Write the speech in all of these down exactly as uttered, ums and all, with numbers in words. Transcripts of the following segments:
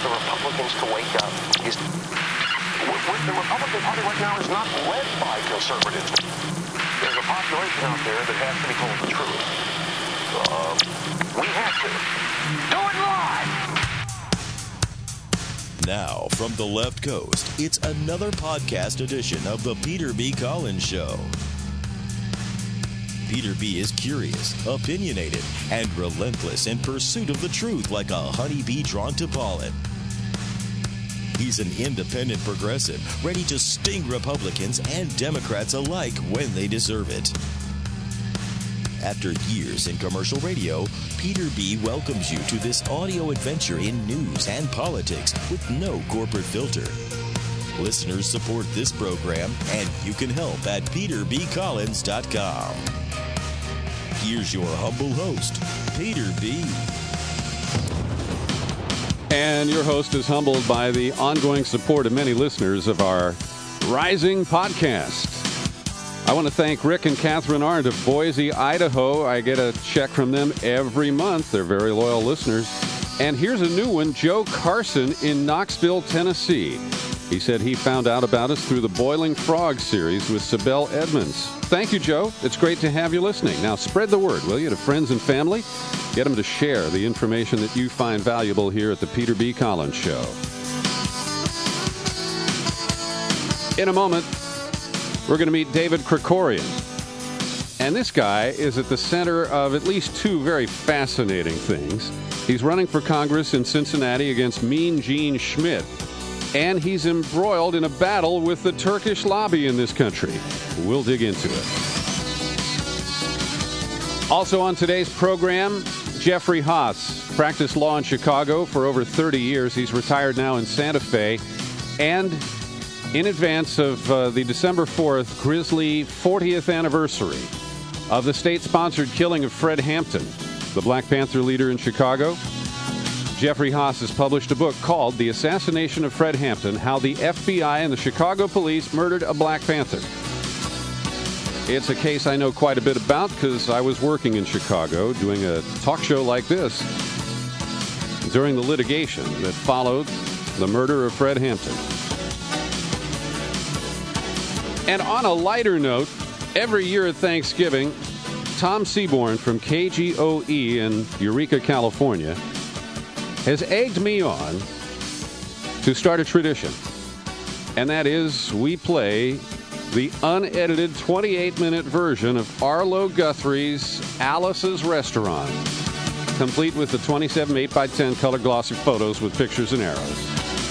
the Republicans to wake up is the Republican Party right now is not led by conservatives. There's a population out there that has to be told the truth. Uh, we have to. Do it live! Now, from the left coast, it's another podcast edition of the Peter B. Collins Show. Peter B. is curious, opinionated, and relentless in pursuit of the truth like a honeybee drawn to pollen. He's an independent progressive, ready to sting Republicans and Democrats alike when they deserve it. After years in commercial radio, Peter B. welcomes you to this audio adventure in news and politics with no corporate filter. Listeners support this program, and you can help at peter b collins dot com. Here's your humble host, Peter B. And your host is humbled by the ongoing support of many listeners of our rising podcast. I want to thank Rick and Catherine Arndt of Boise, Idaho. I get a check from them every month. They're very loyal listeners. And here's a new one, Joe Carson in Knoxville, Tennessee. He said he found out about us through the Boiling Frog series with Sibel Edmonds. Thank you, Joe. It's great to have you listening. Now, spread the word, will you, to friends and family? Get them to share the information that you find valuable here at the Peter B. Collins Show. In a moment, we're going to meet David Krikorian. And this guy is at the center of at least two very fascinating things. He's running for Congress in Cincinnati against Mean Gene Schmidt. And he's embroiled in a battle with the Turkish lobby in this country. We'll dig into it. Also on today's program, Jeffrey Haas practiced law in Chicago for over thirty years. He's retired now in Santa Fe. And in advance of uh, the December fourth grisly fortieth anniversary of the state-sponsored killing of Fred Hampton, the Black Panther leader in Chicago, Jeffrey Haas has published a book called The Assassination of Fred Hampton, How the F B I and the Chicago Police Murdered a Black Panther. It's a case I know quite a bit about because I was working in Chicago doing a talk show like this during the litigation that followed the murder of Fred Hampton. And on a lighter note, every year at Thanksgiving, Tom Seaborn from K G O E in Eureka, California, has egged me on to start a tradition. And that is we play the unedited twenty-eight minute version of Arlo Guthrie's Alice's Restaurant, complete with the twenty-seven eight by ten color glossy photos with pictures and arrows.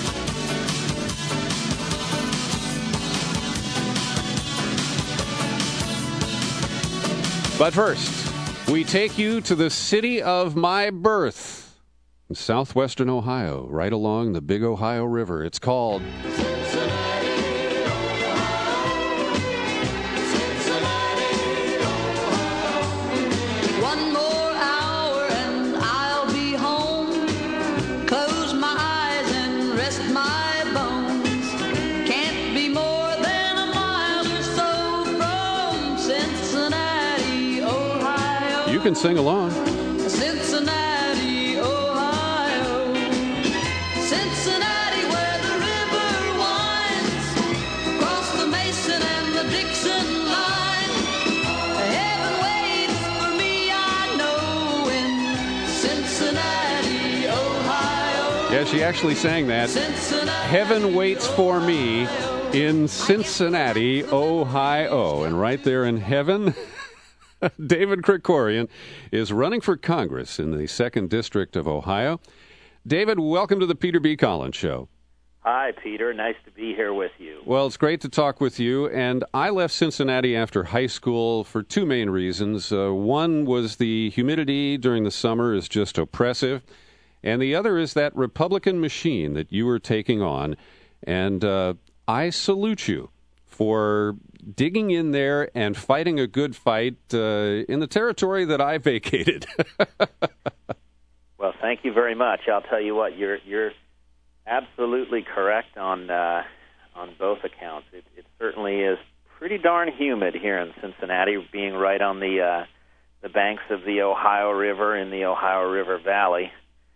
But first, we take you to the city of my birth, in southwestern Ohio, right along the Big Ohio River. It's called Cincinnati, Ohio. Cincinnati, Ohio. One more hour and I'll be home. Close my eyes and rest my bones. Can't be more than a mile or so from Cincinnati, Ohio. You can sing along. Cincinnati, Ohio. Cincinnati, where the river winds across the Mason and the Dixon line. Heaven waits for me, I know, in Cincinnati, Ohio. Yeah, she actually sang that. Cincinnati, Heaven waits for me in Cincinnati, Ohio. And right there in heaven, David Krikorian is running for Congress in the second District of Ohio. David, welcome to the Peter B. Collins Show. Hi, Peter. Nice to be here with you. Well, it's great to talk with you. And I left Cincinnati after high school for two main reasons. Uh, one was the humidity during the summer is just oppressive. And the other is that Republican machine that you were taking on. And uh, I salute you for digging in there and fighting a good fight uh, in the territory that I vacated. Well, thank you very much. I'll tell you what, you're you're absolutely correct on uh, on both accounts. It, it certainly is pretty darn humid here in Cincinnati, being right on the uh, the banks of the Ohio River in the Ohio River Valley.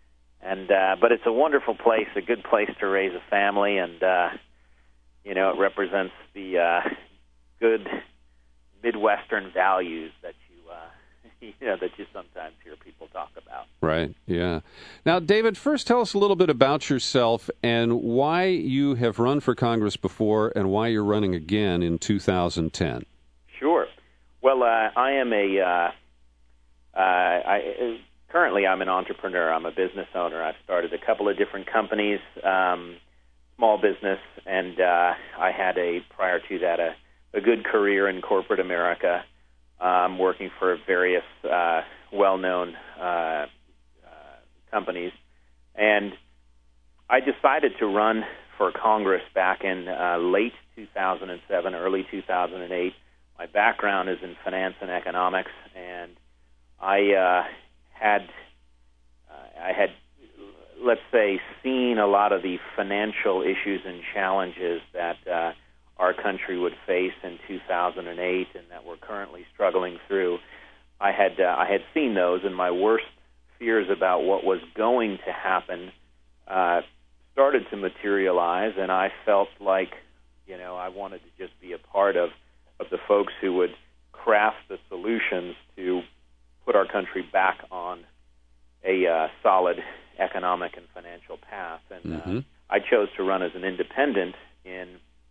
and uh, but it's a wonderful place, a good place to raise a family, and uh, you know, it represents the uh, good Midwestern values that you uh, you know that you sometimes hear people talk about. Right. Yeah. Now, David, first tell us a little bit about yourself and why you have run for Congress before and why you're running again in two thousand ten. Sure. Well, uh, I am a uh, uh, I, currently I'm an entrepreneur. I'm a business owner. I've started a couple of different companies, um, small business, and uh, I had a prior to that a, a good career in corporate America, um, working for various uh, well-known uh, uh, companies, and I decided to run for Congress back in uh, late two thousand seven, early two thousand eight. My background is in finance and economics, and I uh, had, uh, I had, let's say, seen a lot of the financial issues and challenges that uh, our country would face in two thousand eight, and that we're currently struggling through. I had, uh, I had seen those, and my worst fears about what was going to happen uh, started to materialize, and I felt like, you know, I wanted to just be a part of. of the folks who would craft the solutions to put our country back on a uh, solid economic and financial path. And mm-hmm. uh, I chose to run as an independent in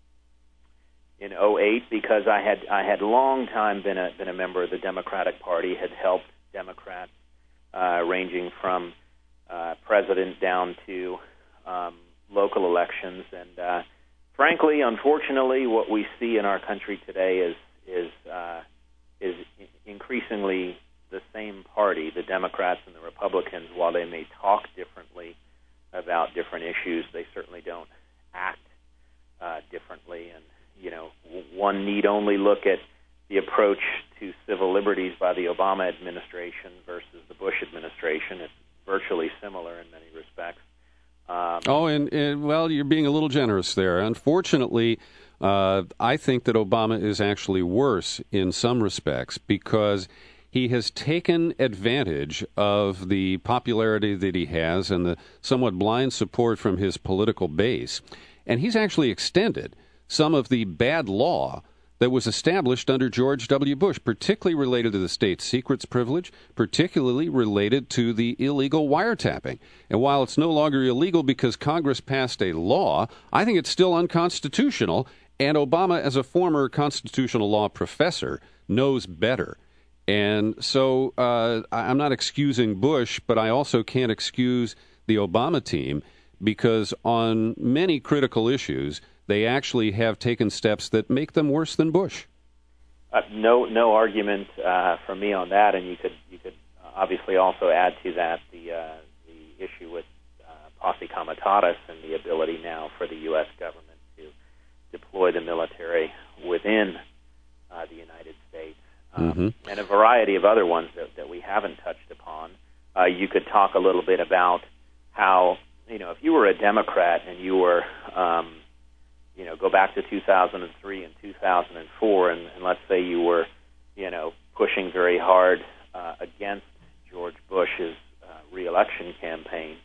in oh eight because I had I had long time been a been a member of the Democratic Party, had helped Democrats uh, ranging from uh, president down to um, local elections, and uh, frankly, unfortunately, what we see in our country today is is uh, is increasingly the same party, the Democrats and the Republicans. While they may talk differently about different issues, they certainly don't act uh, differently. And you know, one need only look at the approach to civil liberties by the Obama administration versus the Bush administration. It's virtually similar in many respects. Um, oh, and, and, well, you're being a little generous there. Unfortunately, uh, I think that Obama is actually worse in some respects because he has taken advantage of the popularity that he has and the somewhat blind support from his political base, and he's actually extended some of the bad law that was established under George W. Bush, particularly related to the state secrets privilege, particularly related to the illegal wiretapping. And while it's no longer illegal because Congress passed a law, I think it's still unconstitutional, and Obama, as a former constitutional law professor, knows better. And so uh, I'm not excusing Bush, but I also can't excuse the Obama team because on many critical issues, they actually have taken steps that make them worse than Bush. Uh, no, no argument uh, from me on that, and you could you could obviously also add to that the uh, the issue with uh, posse comitatus and the ability now for the U S government to deploy the military within uh, the United States, um, mm-hmm. and a variety of other ones that, that we haven't touched upon. Uh, you could talk a little bit about how, you know, if you were a Democrat and you were um, you know, go back to two thousand three and two thousand four, and, and let's say you were, you know, pushing very hard uh, against George Bush's uh, re-election campaign,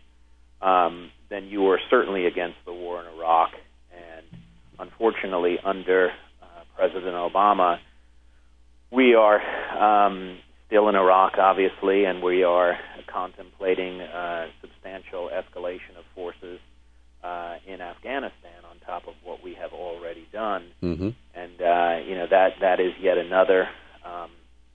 um, then you were certainly against the war in Iraq. And unfortunately, under uh, President Obama, we are um, still in Iraq, obviously, and we are contemplating uh, substantial escalation of forces Uh, in Afghanistan on top of what we have already done. Mm-hmm. And, uh, you know, that, that is yet another um,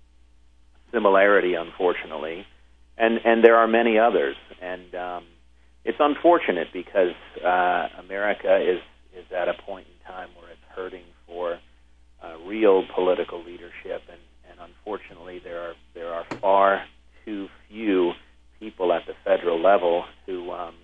similarity, unfortunately. And, and there are many others. And um, it's unfortunate because uh, America is, is at a point in time where it's hurting for uh, real political leadership. And, and unfortunately, there are, there are far too few people at the federal level who um,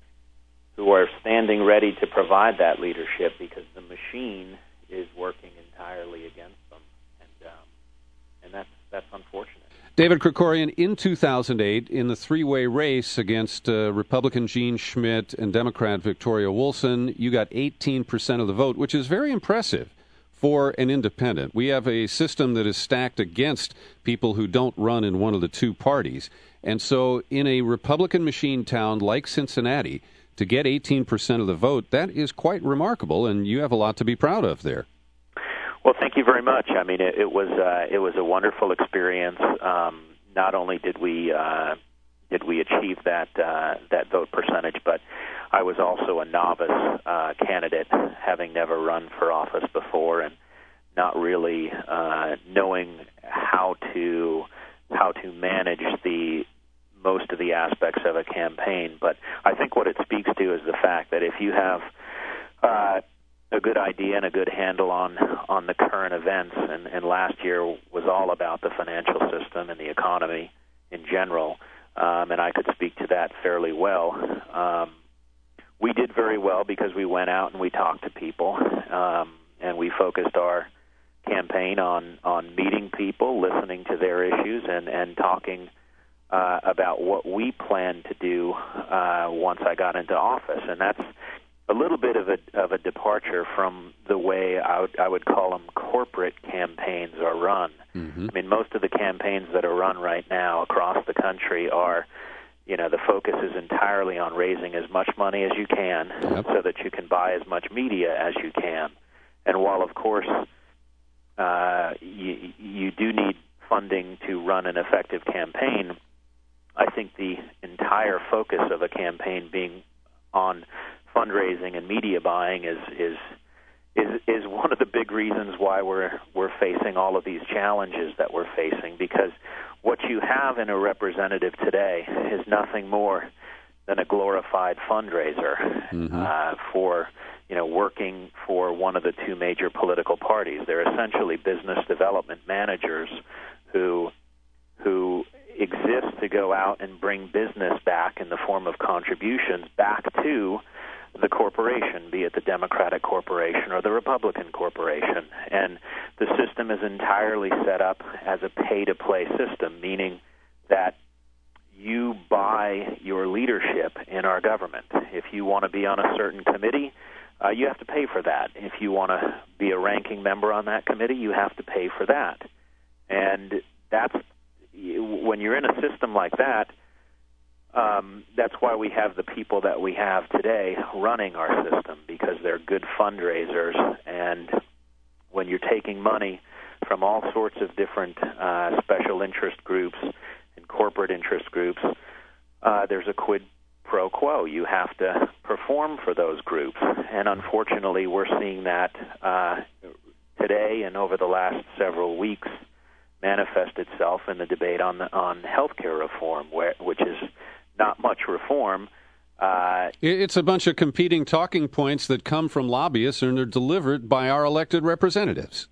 who are standing ready to provide that leadership because the machine is working entirely against them, and um, and that's that's unfortunate. David Krikorian, in two thousand eight, in the three-way race against uh, Republican Gene Schmidt and Democrat Victoria Wilson, you got eighteen percent of the vote, which is very impressive for an independent. We have a system that is stacked against people who don't run in one of the two parties. And so in a Republican machine town like Cincinnati, to get eighteen percent of the vote, that is quite remarkable, and you have a lot to be proud of there. Well, thank you very much. I mean, it, it was uh, it was a wonderful experience. Um, not only did we uh, did we achieve that uh, that vote percentage, but I was also a novice uh, candidate, having never run for office before, and not really uh, knowing how to how to manage the most of the aspects of a campaign. But I think what it speaks to is the fact that if you have uh, a good idea and a good handle on on the current events, and, and last year was all about the financial system and the economy in general, um, and I could speak to that fairly well. Um, we did very well because we went out and we talked to people, um, and we focused our campaign on, on meeting people, listening to their issues, and, and talking uh, about what we plan to do uh, once I got into office. And that's a little bit of a of a departure from the way I would, I would call them corporate campaigns are run. Mm-hmm. I mean, most of the campaigns that are run right now across the country are, you know, the focus is entirely on raising as much money as you can, yep, so that you can buy as much media as you can. And while, of course, uh, you, you do need funding to run an effective campaign, I think the entire focus of a campaign being on fundraising and media buying is is is is one of the big reasons why we're we're facing all of these challenges that we're facing, because what you have in a representative today is nothing more than a glorified fundraiser mm-hmm. uh, for you know working for one of the two major political parties. They're essentially business development managers who who exist to go out and bring business back in the form of contributions back to the corporation, be it the Democratic corporation or the Republican corporation. And the system is entirely set up as a pay-to-play system, meaning that you buy your leadership in our government. If you want to be on a certain committee, uh, you have to pay for that. If you want to be a ranking member on that committee, you have to pay for that. And that's when you're in a system like that, Um, that's why we have the people that we have today running our system, because they're good fundraisers. And when you're taking money from all sorts of different uh, special interest groups and corporate interest groups, uh, there's a quid pro quo. You have to perform for those groups. And unfortunately, we're seeing that uh, today and over the last several weeks manifest itself in the debate on the, on healthcare reform, where, which is not much reform. Uh, it's a bunch of competing talking points that come from lobbyists and are delivered by our elected representatives.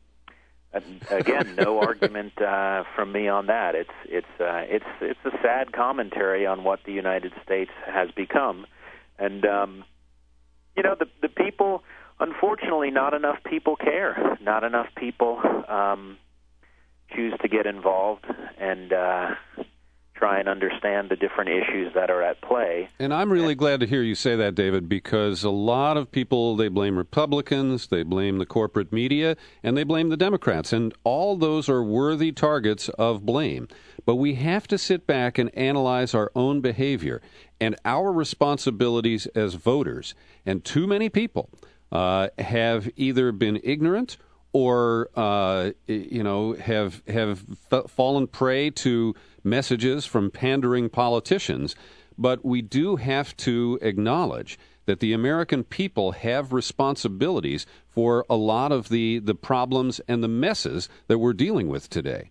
Again, no argument uh, from me on that. It's it's uh, it's it's a sad commentary on what the United States has become, and um, you know the the people. Unfortunately, not enough people care. Not enough people um, choose to get involved and uh, try and understand the different issues that are at play. And I'm really and, glad to hear you say that, David, because a lot of people, they blame Republicans, they blame the corporate media, and they blame the Democrats. And all those are worthy targets of blame. But we have to sit back and analyze our own behavior and our responsibilities as voters. And too many people uh, have either been ignorant or, uh, you know, have have f- fallen prey to messages from pandering politicians. But we do have to acknowledge that the American people have responsibilities for a lot of the, the problems and the messes that we're dealing with today.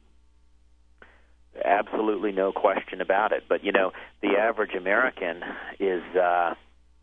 Absolutely no question about it. But, you know, the average American is uh,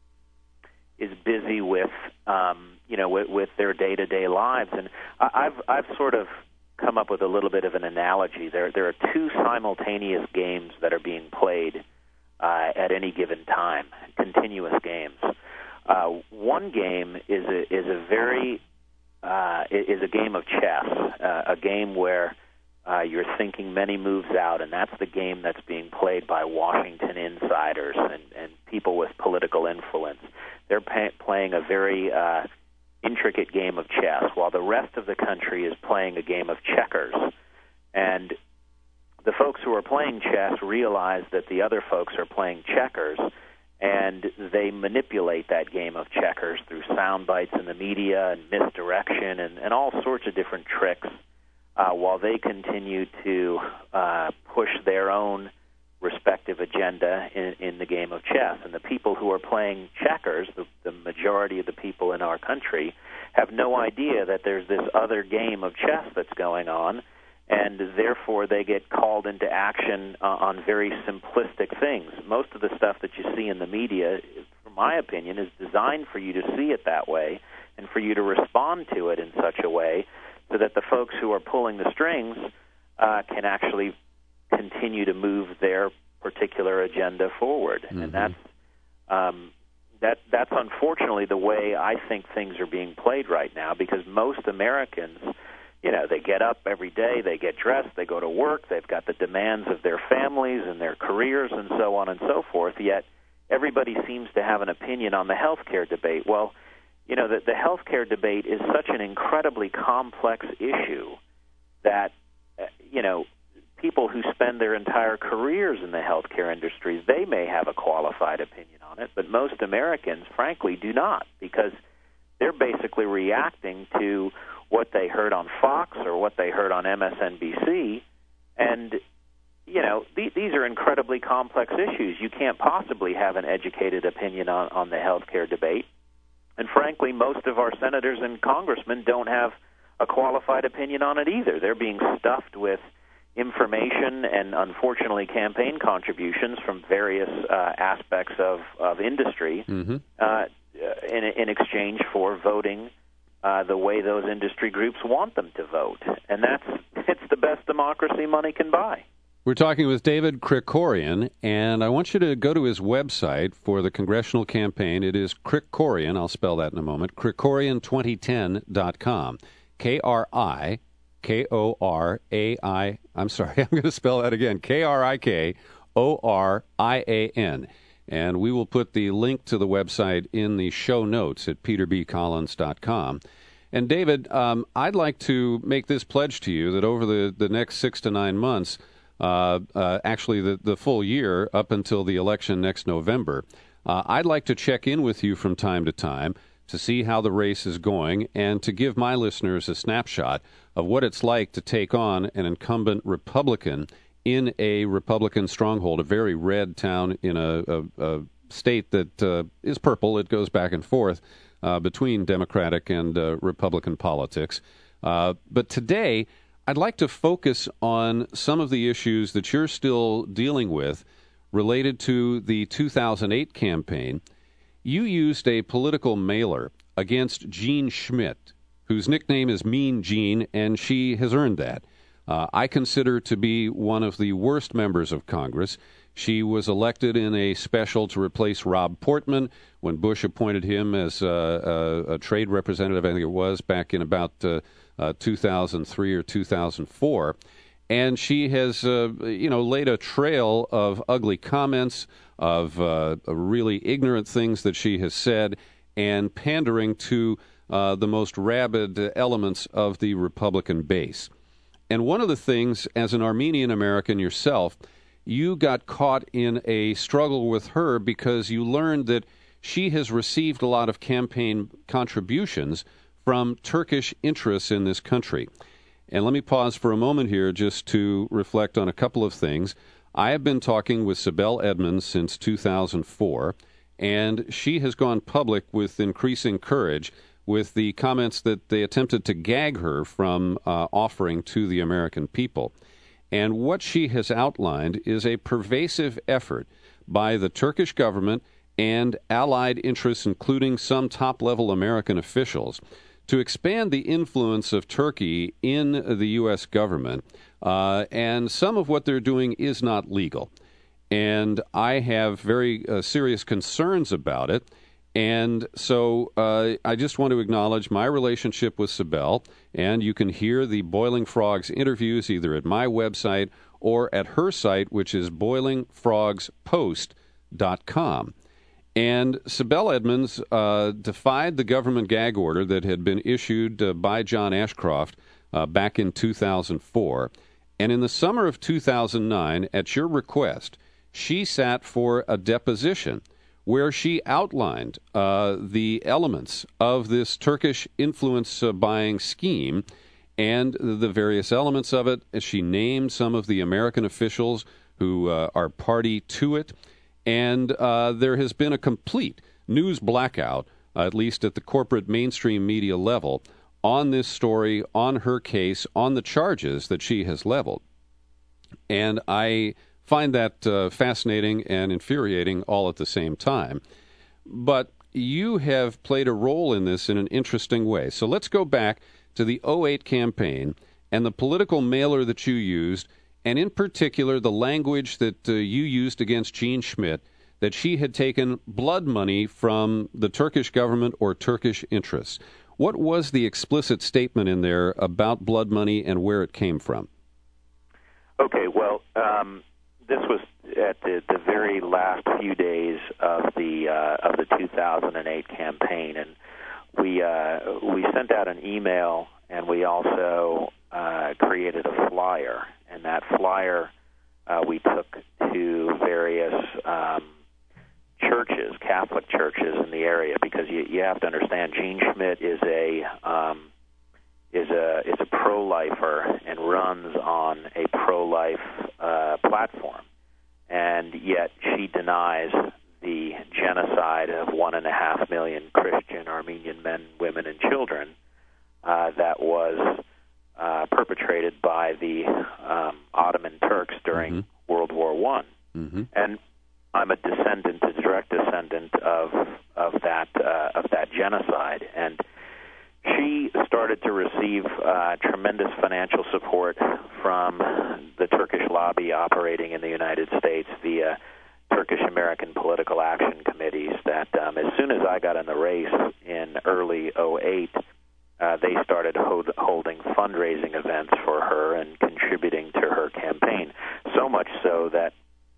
is busy with, um, you know, with, with their day-to-day lives. And I've I've sort of come up with a little bit of an analogy. There there are two simultaneous games that are being played uh, at any given time, continuous games. Uh, one game is a, is a very uh, is a game of chess, uh, a game where uh, you're thinking many moves out, and that's the game that's being played by Washington insiders and, and people with political influence. They're pay- playing a very uh, intricate game of chess, while the rest of the country is playing a game of checkers. And the folks who are playing chess realize that the other folks are playing checkers, and they manipulate that game of checkers through sound bites in the media and misdirection and, and all sorts of different tricks uh, while they continue to uh, push their own respective agenda in, in the game of chess. And the people who are playing checkers, the, the majority of the people in our country, have no idea that there's this other game of chess that's going on, and therefore they get called into action uh, on very simplistic things. Most of the stuff that you see in the media, from my opinion, is designed for you to see it that way and for you to respond to it in such a way so that the folks who are pulling the strings uh, can actually continue to move their particular agenda forward. Mm-hmm. And that's um, that that's unfortunately the way I think things are being played right now, because most Americans, you know, they get up every day, they get dressed, they go to work, they've got the demands of their families and their careers and so on and so forth, yet everybody seems to have an opinion on the health care debate. Well, you know, the, the health care debate is such an incredibly complex issue that, uh, you know, people who spend their entire careers in the healthcare industries, they may have a qualified opinion on it, but most Americans, frankly, do not, because they're basically reacting to what they heard on Fox or what they heard on M S N B C, and, you know, th- these are incredibly complex issues. You can't possibly have an educated opinion on, on the healthcare debate, and frankly, most of our senators and congressmen don't have a qualified opinion on it either. They're being stuffed with information and, unfortunately, campaign contributions from various uh, aspects of, of industry mm-hmm. uh, in, in exchange for voting uh, the way those industry groups want them to vote. And that's it's the best democracy money can buy. We're talking with David Krikorian, and I want you to go to his website for the congressional campaign. It is Krikorian, I'll spell that in a moment, Krikorian twenty ten dot com, K R I K O R A I, I'm sorry, I'm going to spell that again, K R I K O R I A N. And we will put the link to the website in the show notes at peter b collins dot com. And David, um, I'd like to make this pledge to you that over the, the next six to nine months, uh, uh, actually the, the full year up until the election next November, uh, I'd like to check in with you from time to time to see how the race is going and to give my listeners a snapshot of what it's like to take on an incumbent Republican in a Republican stronghold, a very red town in a, a, a state that uh, is purple. It goes back and forth uh, between Democratic and uh, Republican politics. Uh, but today, I'd like to focus on some of the issues that you're still dealing with related to the two thousand eight campaign. You used a political mailer against Jean Schmidt, whose nickname is Mean Jean, and she has earned that. Uh, I consider her to be one of the worst members of Congress. She was elected in a special to replace Rob Portman when Bush appointed him as uh, a, a trade representative, I think it was, back in about uh, uh, two thousand three or two thousand four. And she has, uh, you know, laid a trail of ugly comments, of uh, really ignorant things that she has said, and pandering to uh, the most rabid elements of the Republican base. And one of the things, as an Armenian American yourself, you got caught in a struggle with her because you learned that she has received a lot of campaign contributions from Turkish interests in this country. And let me pause for a moment here just to reflect on a couple of things. I have been talking with Sibel Edmonds since two thousand four, and she has gone public with increasing courage with the comments that they attempted to gag her from uh, offering to the American people. And what she has outlined is a pervasive effort by the Turkish government and allied interests, including some top-level American officials, to expand the influence of Turkey in the U S government. Uh, and some of what they're doing is not legal. And I have very uh, serious concerns about it. And so uh, I just want to acknowledge my relationship with Sibel, and you can hear the Boiling Frogs interviews either at my website or at her site, which is boiling frogs post dot com. And Sibel Edmonds uh, defied the government gag order that had been issued uh, by John Ashcroft uh, back in two thousand four, And in the summer of two thousand nine, at your request, she sat for a deposition where she outlined uh, the elements of this Turkish influence uh, buying scheme and the various elements of it. She named some of the American officials who uh, are party to it. And uh, there has been a complete news blackout, uh, at least at the corporate mainstream media level, on this story, on her case, on the charges that she has leveled. And I find that uh, fascinating and infuriating all at the same time. But you have played a role in this in an interesting way. So let's go back to the oh eight campaign and the political mailer that you used, and in particular the language that uh, you used against Jean Schmidt, that she had taken blood money from the Turkish government or Turkish interests. What was the explicit statement in there about blood money and where it came from? Okay, well, um, this was at the, the very last few days of the uh, of the two thousand eight campaign, and we uh, we sent out an email, and we also uh, created a flyer, and that flyer uh, we took to various um, churches, Catholic churches in the area, because you, you have to understand, Jean Schmidt is a um, is a is a pro-lifer and runs on a pro-life uh, platform, and yet she denies the genocide of one and a half million Christian Armenian men, women, and children uh, that was uh, perpetrated by the um, Ottoman Turks during mm-hmm. World War One. Mm-hmm. And I'm a descendant, a direct descendant of of that uh, of that genocide, and she started to receive uh, tremendous financial support from the Turkish lobby operating in the United States via Turkish-American political action committees that um, as soon as I got in the race in early oh eight, uh, they started hold, holding fundraising events for her and contributing to her campaign, so much so that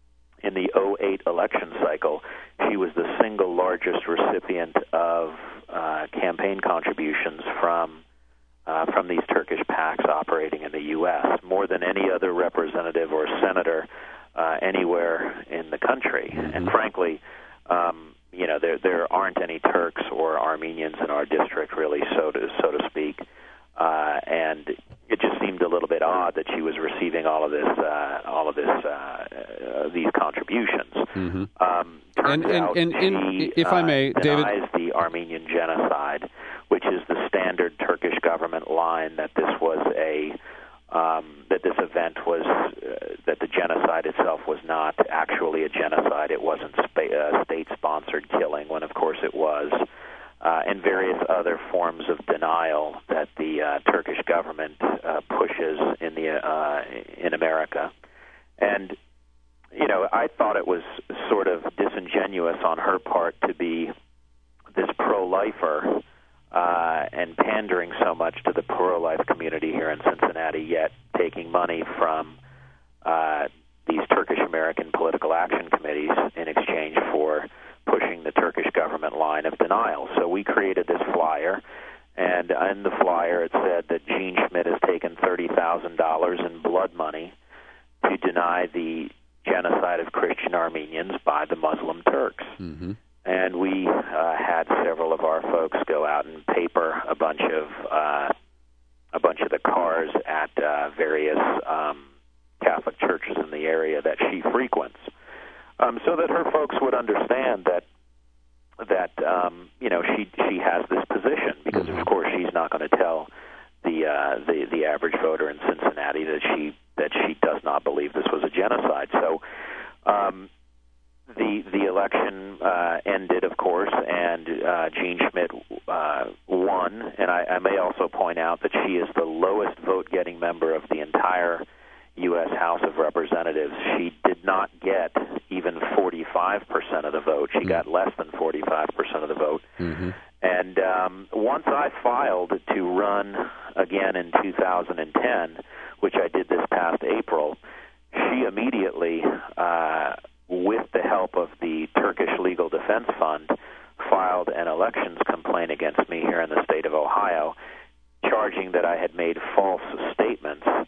in the oh eight election cycle, she was the single largest recipient of uh, campaign contributions from uh, from these Turkish PACs operating in the U S, more than any other representative or senator uh, anywhere in the country. Mm-hmm. And frankly, um, you know, there there aren't any Turks or Armenians in our district, really, so to so to speak. Uh, and it just seemed a little bit odd that she was receiving all of this, uh, all of this, uh, uh, these contributions. Mm-hmm. Um, turns and, and, out and, and she if I may, uh, David, denies the Armenian genocide, which is the standard Turkish government line that this was a um, that this event was uh, that the genocide itself was not actually a genocide. It wasn't spa- uh, state-sponsored killing, when of course it was. Uh, and various other forms of denial that the uh, Turkish government uh, pushes in the uh, in America. And, you know, I thought it was sort of disingenuous on her part to be this pro-lifer uh, and pandering so much to the pro-life community here in Cincinnati, yet taking money from uh, these Turkish-American political action committees in exchange for pushing the Turkish government line of denial. So we created this flyer, and in the flyer it said that Jean Schmidt has taken thirty thousand dollars in blood money to deny the genocide of Christian Armenians by the Muslim Turks. Mm-hmm. And we uh, had several of our folks go out and paper a bunch of uh, a bunch of the cars at uh, various um, Catholic churches in the area that she frequents. Um, so that her folks would understand that that um, you know she she has this position, because of course she's not going to tell the uh, the the average voter in Cincinnati that she that she does not believe this was a genocide. So um, the the election uh, ended, of course, and uh, Jean Schmidt uh, won. And I, I may also point out that she is the lowest vote-getting member of the entire U S House of Representatives. She did not get even forty-five percent of the vote. She mm-hmm. got less than forty-five percent of the vote. Mm-hmm. And um, once I filed to run again in two thousand ten, which I did this past April, she immediately, uh, with the help of the Turkish Legal Defense Fund, filed an elections complaint against me here in the state of Ohio, charging that I had made false statements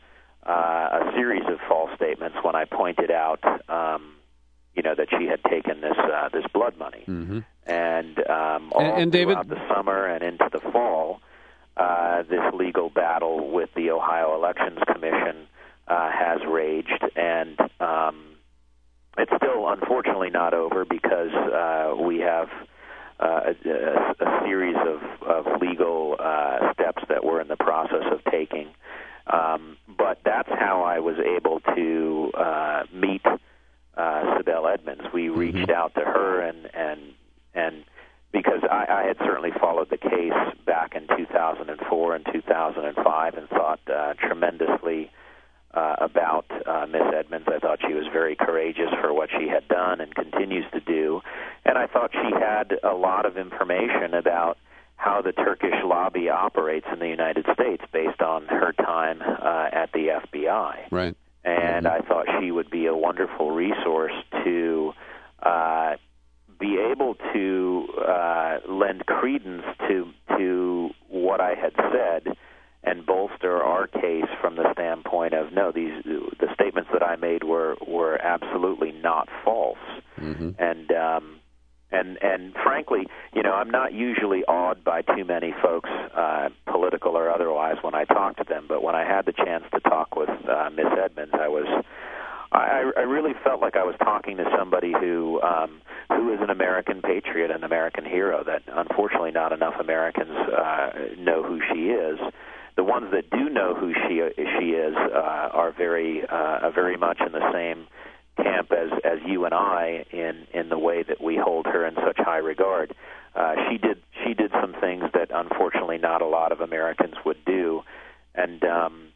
uh, a series of false statements when I pointed out, um, you know, that she had taken this uh, this blood money. Mm-hmm. And um, all and, and throughout David, the summer and into the fall, uh, this legal battle with the Ohio Elections Commission uh, has raged, and um, it's still unfortunately not over because uh, we have uh, a, a series of, of legal uh, steps that we're in the process of taking. Um, but that's how I was able to uh, meet uh, Sibel Edmonds. We reached mm-hmm. out to her, and and and because I, I had certainly followed the case back in two thousand four and two thousand five and thought uh, tremendously uh, about uh, Miss Edmonds. I thought she was very courageous for what she had done and continues to do, and I thought she had a lot of information about how the Turkish lobby operates in the United States based on her time uh, at the F B I. Right. And mm-hmm. I thought she would be a wonderful resource to uh, be able to uh, lend credence to to what I had said and bolster our case from the standpoint of, no, these the statements that I made were, were absolutely not false. Mm-hmm. And um, And and frankly, you know, I'm not usually awed by too many folks, uh, political or otherwise, when I talk to them. But when I had the chance to talk with uh, Miss Edmonds, I was, I, I really felt like I was talking to somebody who um, who is an American patriot, an American hero. That unfortunately not enough Americans uh, know who she is. The ones that do know who she she is uh, are very uh, very much in the same camp as as you and I in in the way that we hold her in such high regard. Uh, she did she did some things that unfortunately not a lot of Americans would do, and um,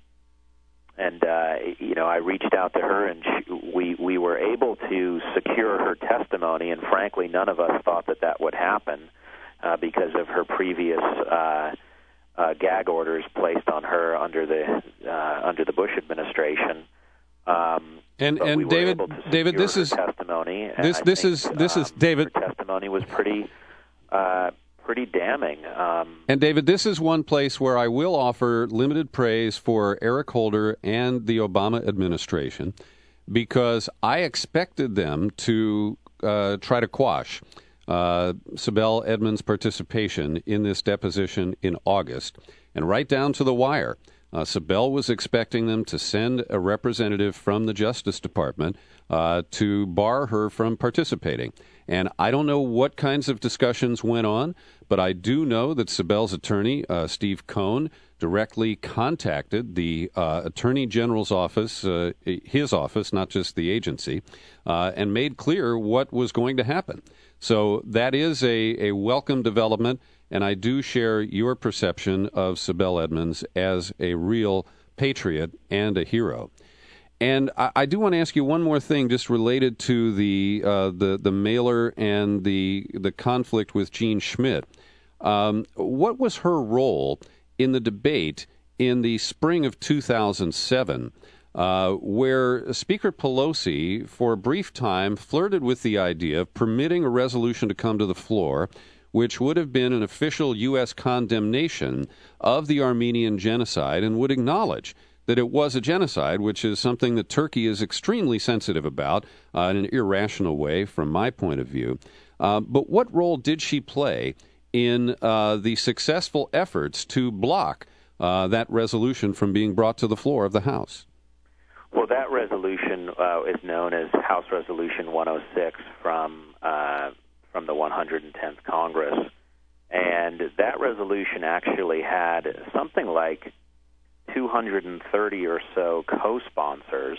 and uh, you know I reached out to her, and she, we we were able to secure her testimony, and frankly none of us thought that that would happen uh, because of her previous uh, uh, gag orders placed on her under the uh, under the Bush administration. Um, And But and we were David, able to David, secure this her is testimony. and this I this think, is this is um, David. Her testimony was pretty, uh, pretty damning. Um, And David, this is one place where I will offer limited praise for Eric Holder and the Obama administration, because I expected them to uh, try to quash uh, Sibel Edmonds' participation in this deposition in August, and right down to the wire. Uh, Sibel was expecting them to send a representative from the Justice Department uh, to bar her from participating. And I don't know what kinds of discussions went on, but I do know that Sibel's attorney, uh, Steve Cohn, directly contacted the uh, Attorney General's office, uh, his office, not just the agency, uh, and made clear what was going to happen. So that is a, a welcome development. And I do share your perception of Sibel Edmonds as a real patriot and a hero. And I, I do want to ask you one more thing, just related to the uh, the the mailer and the the conflict with Jean Schmidt. Um, what was her role in the debate in the spring of two thousand seven, uh, where Speaker Pelosi, for a brief time, flirted with the idea of permitting a resolution to come to the floor, which would have been an official U S condemnation of the Armenian genocide and would acknowledge that it was a genocide, which is something that Turkey is extremely sensitive about uh, in an irrational way from my point of view. Uh, but what role did she play in uh, the successful efforts to block uh, that resolution from being brought to the floor of the House? Well, that resolution uh, is known as House Resolution one oh six from uh, from the one hundred tenth Congress, and that resolution actually had something like two hundred thirty or so co-sponsors,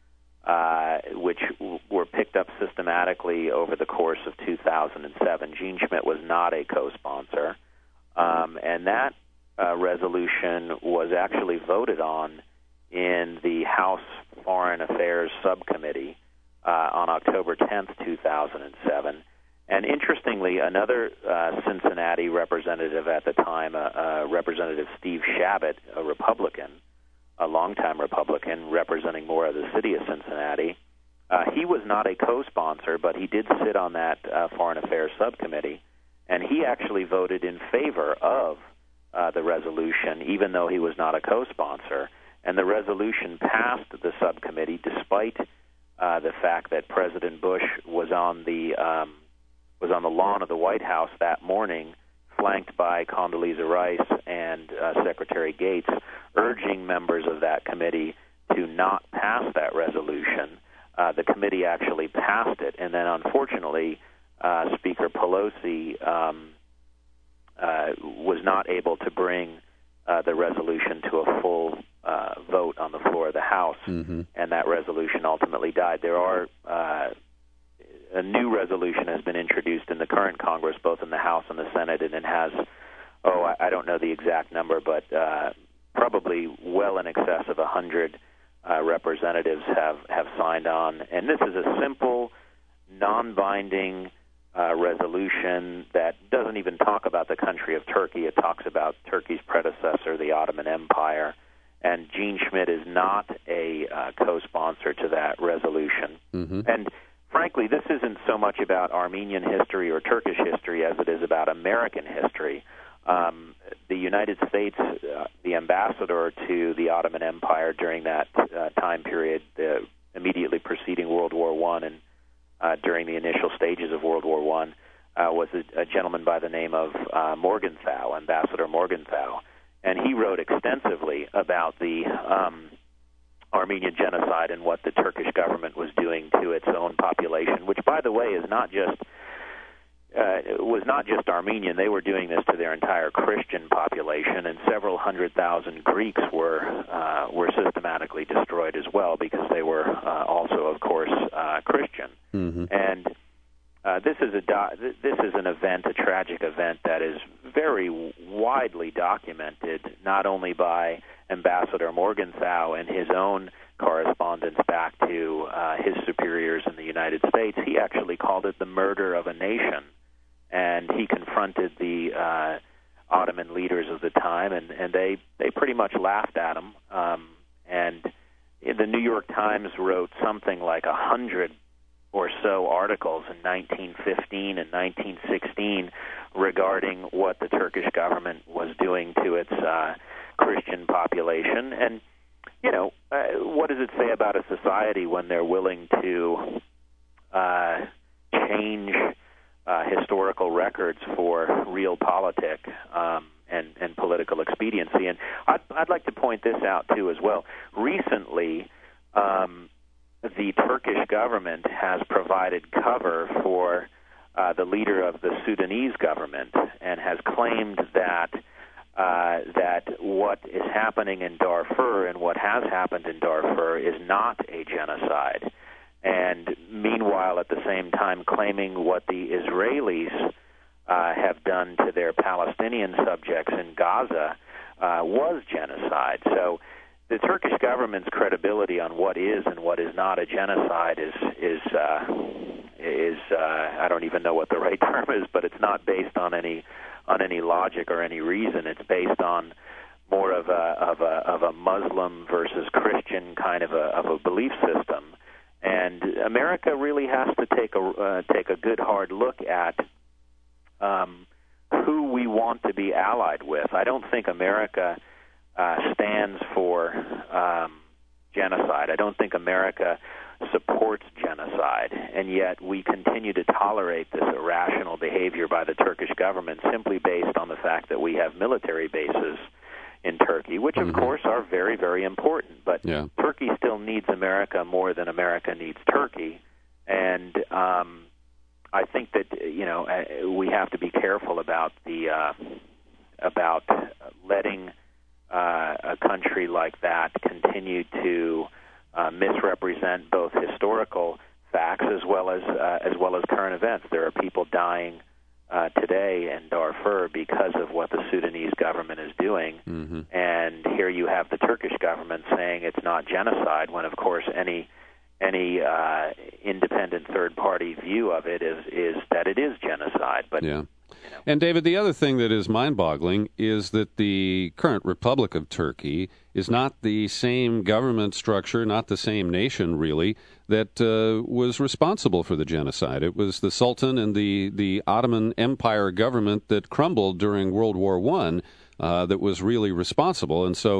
uh, which w- were picked up systematically over the course of two thousand seven. Jean Schmidt was not a co-sponsor, um, and that uh, resolution was actually voted on in the House Foreign Affairs Subcommittee uh, on October tenth, two thousand seven. And interestingly, another uh, Cincinnati representative at the time, uh, uh, Representative Steve Shabbat, a Republican, a longtime Republican representing more of the city of Cincinnati, uh, he was not a co-sponsor, but he did sit on that uh, Foreign Affairs Subcommittee, and he actually voted in favor of uh, the resolution, even though he was not a co-sponsor. And the resolution passed the subcommittee despite uh, the fact that President Bush was on the um, was on the lawn of the White House that morning, flanked by Condoleezza Rice and uh, Secretary Gates, urging members of that committee to not pass that resolution. Uh, the committee actually passed it, and then unfortunately, uh, Speaker Pelosi um, uh, was not able to bring uh, the resolution to a full uh, vote on the floor of the House, mm-hmm. and that resolution ultimately died. There are uh, a new resolution has been introduced in the current Congress, both in the House and the Senate, and it has, oh, I, I don't know the exact number, but uh, probably well in excess of a hundred uh, representatives have, have signed on. And this is a simple, non-binding uh, resolution that doesn't even talk about the country of Turkey. It talks about Turkey's predecessor, the Ottoman Empire. And Gene Schmidt is not a uh, co-sponsor to that resolution. Mm-hmm. And frankly, this isn't so much about Armenian history or Turkish history as it is about American history. Um, the United States, uh, the ambassador to the Ottoman Empire during that uh, time period, uh, immediately preceding World War One and uh, during the initial stages of World War One, uh, was a, a gentleman by the name of uh, Morgenthau, Ambassador Morgenthau. And he wrote extensively about the um, Armenian genocide and what the Turkish government was doing to its own population, which, by the way, is not just uh, was not just Armenian. They were doing this to their entire Christian population, and several hundred thousand Greeks were uh, were systematically destroyed as well because they were uh, also, of course, uh, Christian. Mm-hmm. And uh, this is a do- this is an event, a tragic event that is very widely documented, not only by Ambassador Morgenthau and his own correspondence back to uh, his superiors in the United States. He actually called it the murder of a nation, and he confronted the uh, Ottoman leaders of the time, and, and they, they pretty much laughed at him. Um, and the New York Times wrote something like a hundred or so articles in nineteen fifteen and nineteen sixteen regarding what the Turkish government was doing to its uh, Christian population. And, you know, uh, what does it say about a society when they're willing to uh, change uh, historical records for real politic um, and, and political expediency? And I'd, I'd like to point this out, too, as well. Recently, um, the Turkish government has provided cover for uh, the leader of the Sudanese government and has claimed that uh, that what is happening in Darfur and what has happened in Darfur is not a genocide. And meanwhile, at the same time, claiming what the Israelis uh, have done to their Palestinian subjects in Gaza uh, was genocide. So the Turkish government's credibility on what is and what is not a genocide is is uh, is uh, I don't even know what the right term is, but it's not based on any on any logic or any reason. It's based on more of a of a of a Muslim versus Christian kind of a of a belief system. And America really has to take a uh, take a good hard look at um, who we want to be allied with. I don't think America Uh, stands for um, genocide. I don't think America supports genocide, and yet we continue to tolerate this irrational behavior by the Turkish government simply based on the fact that we have military bases in Turkey, which, of mm-hmm. course, are very, very important. But yeah. Turkey still needs America more than America needs Turkey, and um, I think that, you know, we have to be careful about the uh, about letting Uh, a country like that continue to uh, misrepresent both historical facts as well as uh, as well as current events. There are people dying uh, today in Darfur because of what the Sudanese government is doing, mm-hmm. and here you have the Turkish government saying it's not genocide, when of course any any uh, independent third-party view of it is is that it is genocide. But yeah. And, David, the other thing that is mind-boggling is that the current Republic of Turkey is not the same government structure, not the same nation, really, that uh, was responsible for the genocide. It was the Sultan and the, the Ottoman Empire government that crumbled during World War One uh, that was really responsible. And so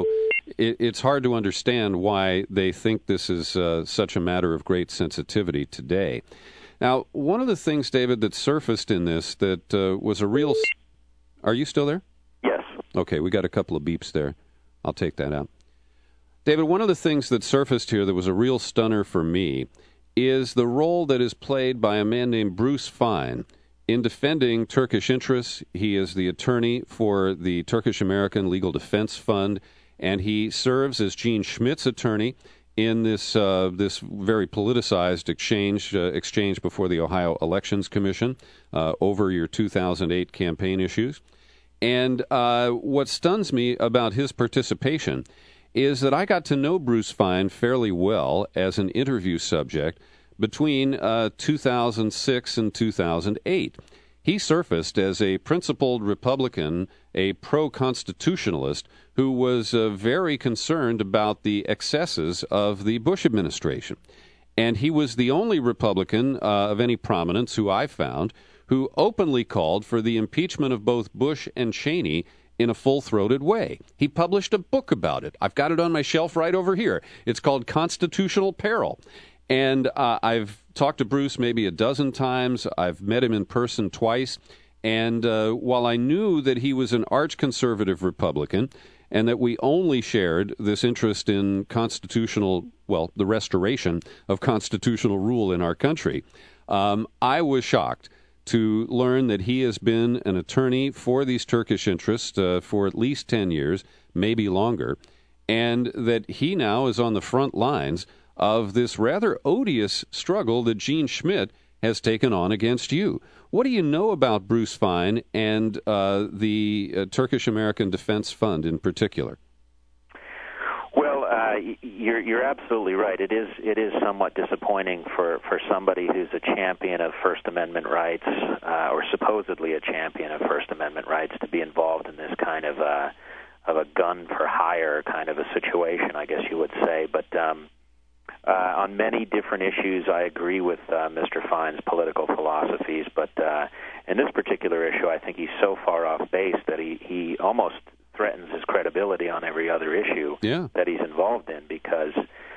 it, it's hard to understand why they think this is uh, such a matter of great sensitivity today. Now, one of the things, David, that surfaced in this that uh, was a real... Are you still there? Yes. Okay, we got a couple of beeps there. I'll take that out. David, one of the things that surfaced here that was a real stunner for me is the role that is played by a man named Bruce Fein in defending Turkish interests. He is the attorney for the Turkish American Legal Defense Fund, and he serves as Gene Schmidt's attorney in this uh, this very politicized exchange uh, exchange before the Ohio Elections Commission uh, over your two thousand eight campaign issues. And uh, what stuns me about his participation is that I got to know Bruce Fein fairly well as an interview subject between uh, two thousand six and two thousand eight. He surfaced as a principled Republican, a pro-constitutionalist, who was uh, very concerned about the excesses of the Bush administration. And he was the only Republican uh, of any prominence who I found who openly called for the impeachment of both Bush and Cheney in a full-throated way. He published a book about it. I've got it on my shelf right over here. It's called Constitutional Peril. And uh, I've talked to Bruce maybe a dozen times. I've met him in person twice. And uh, while I knew that he was an arch-conservative Republican and that we only shared this interest in constitutional, well, the restoration of constitutional rule in our country, um, I was shocked to learn that he has been an attorney for these Turkish interests uh, for at least ten years, maybe longer, and that he now is on the front lines of this rather odious struggle that Gene Schmidt has taken on against you. What do you know about Bruce Fein and uh, the uh, Turkish American Defense Fund in particular? Well, uh, you're you're absolutely right. It is it is somewhat disappointing for, for somebody who's a champion of First Amendment rights, uh, or supposedly a champion of First Amendment rights, to be involved in this kind of uh, of a gun for hire kind of a situation, I guess you would say. But um, Uh, on many different issues, I agree with uh, Mister Fein's political philosophies, but uh, in this particular issue, I think he's so far off base that he, he almost threatens his credibility on every other issue yeah. that he's involved in, because,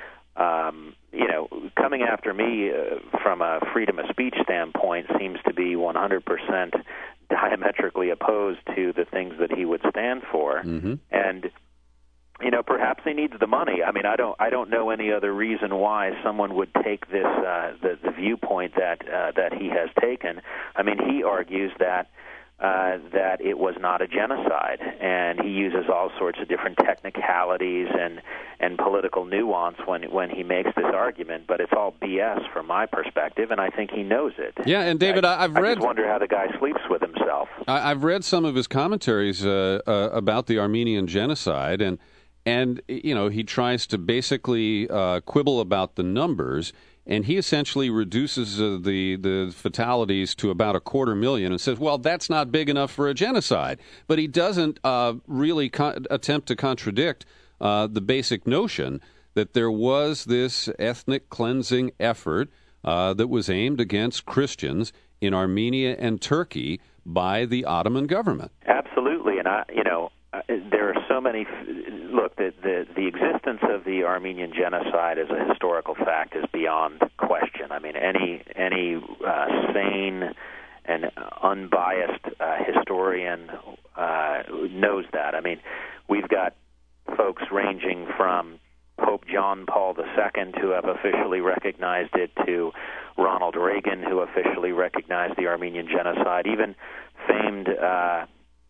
um, you know, coming after me uh, from a freedom of speech standpoint seems to be one hundred percent diametrically opposed to the things that he would stand for. Mm-hmm. And you know, perhaps he needs the money. I mean, I don't, I don't know any other reason why someone would take this, uh, the, the viewpoint that uh, that he has taken. I mean, he argues that uh, that it was not a genocide, and he uses all sorts of different technicalities and and political nuance when when he makes this argument. But it's all B S from my perspective, and I think he knows it. Yeah, and David, I, I've read. I just wonder how the guy sleeps with himself. I, I've read some of his commentaries uh, uh, about the Armenian genocide, and. And, you know, he tries to basically uh, quibble about the numbers, and he essentially reduces uh, the, the fatalities to about a quarter million and says, well, that's not big enough for a genocide. But he doesn't uh, really co- attempt to contradict uh, the basic notion that there was this ethnic cleansing effort uh, that was aimed against Christians in Armenia and Turkey by the Ottoman government. Absolutely. And, I, you know, Uh, there are so many. Look, the, the the existence of the Armenian genocide as a historical fact is beyond question. I mean, any any uh, sane and unbiased uh, historian uh, knows that. I mean, we've got folks ranging from Pope John Paul the Second, who have officially recognized it, to Ronald Reagan, who officially recognized the Armenian genocide, even famed Uh,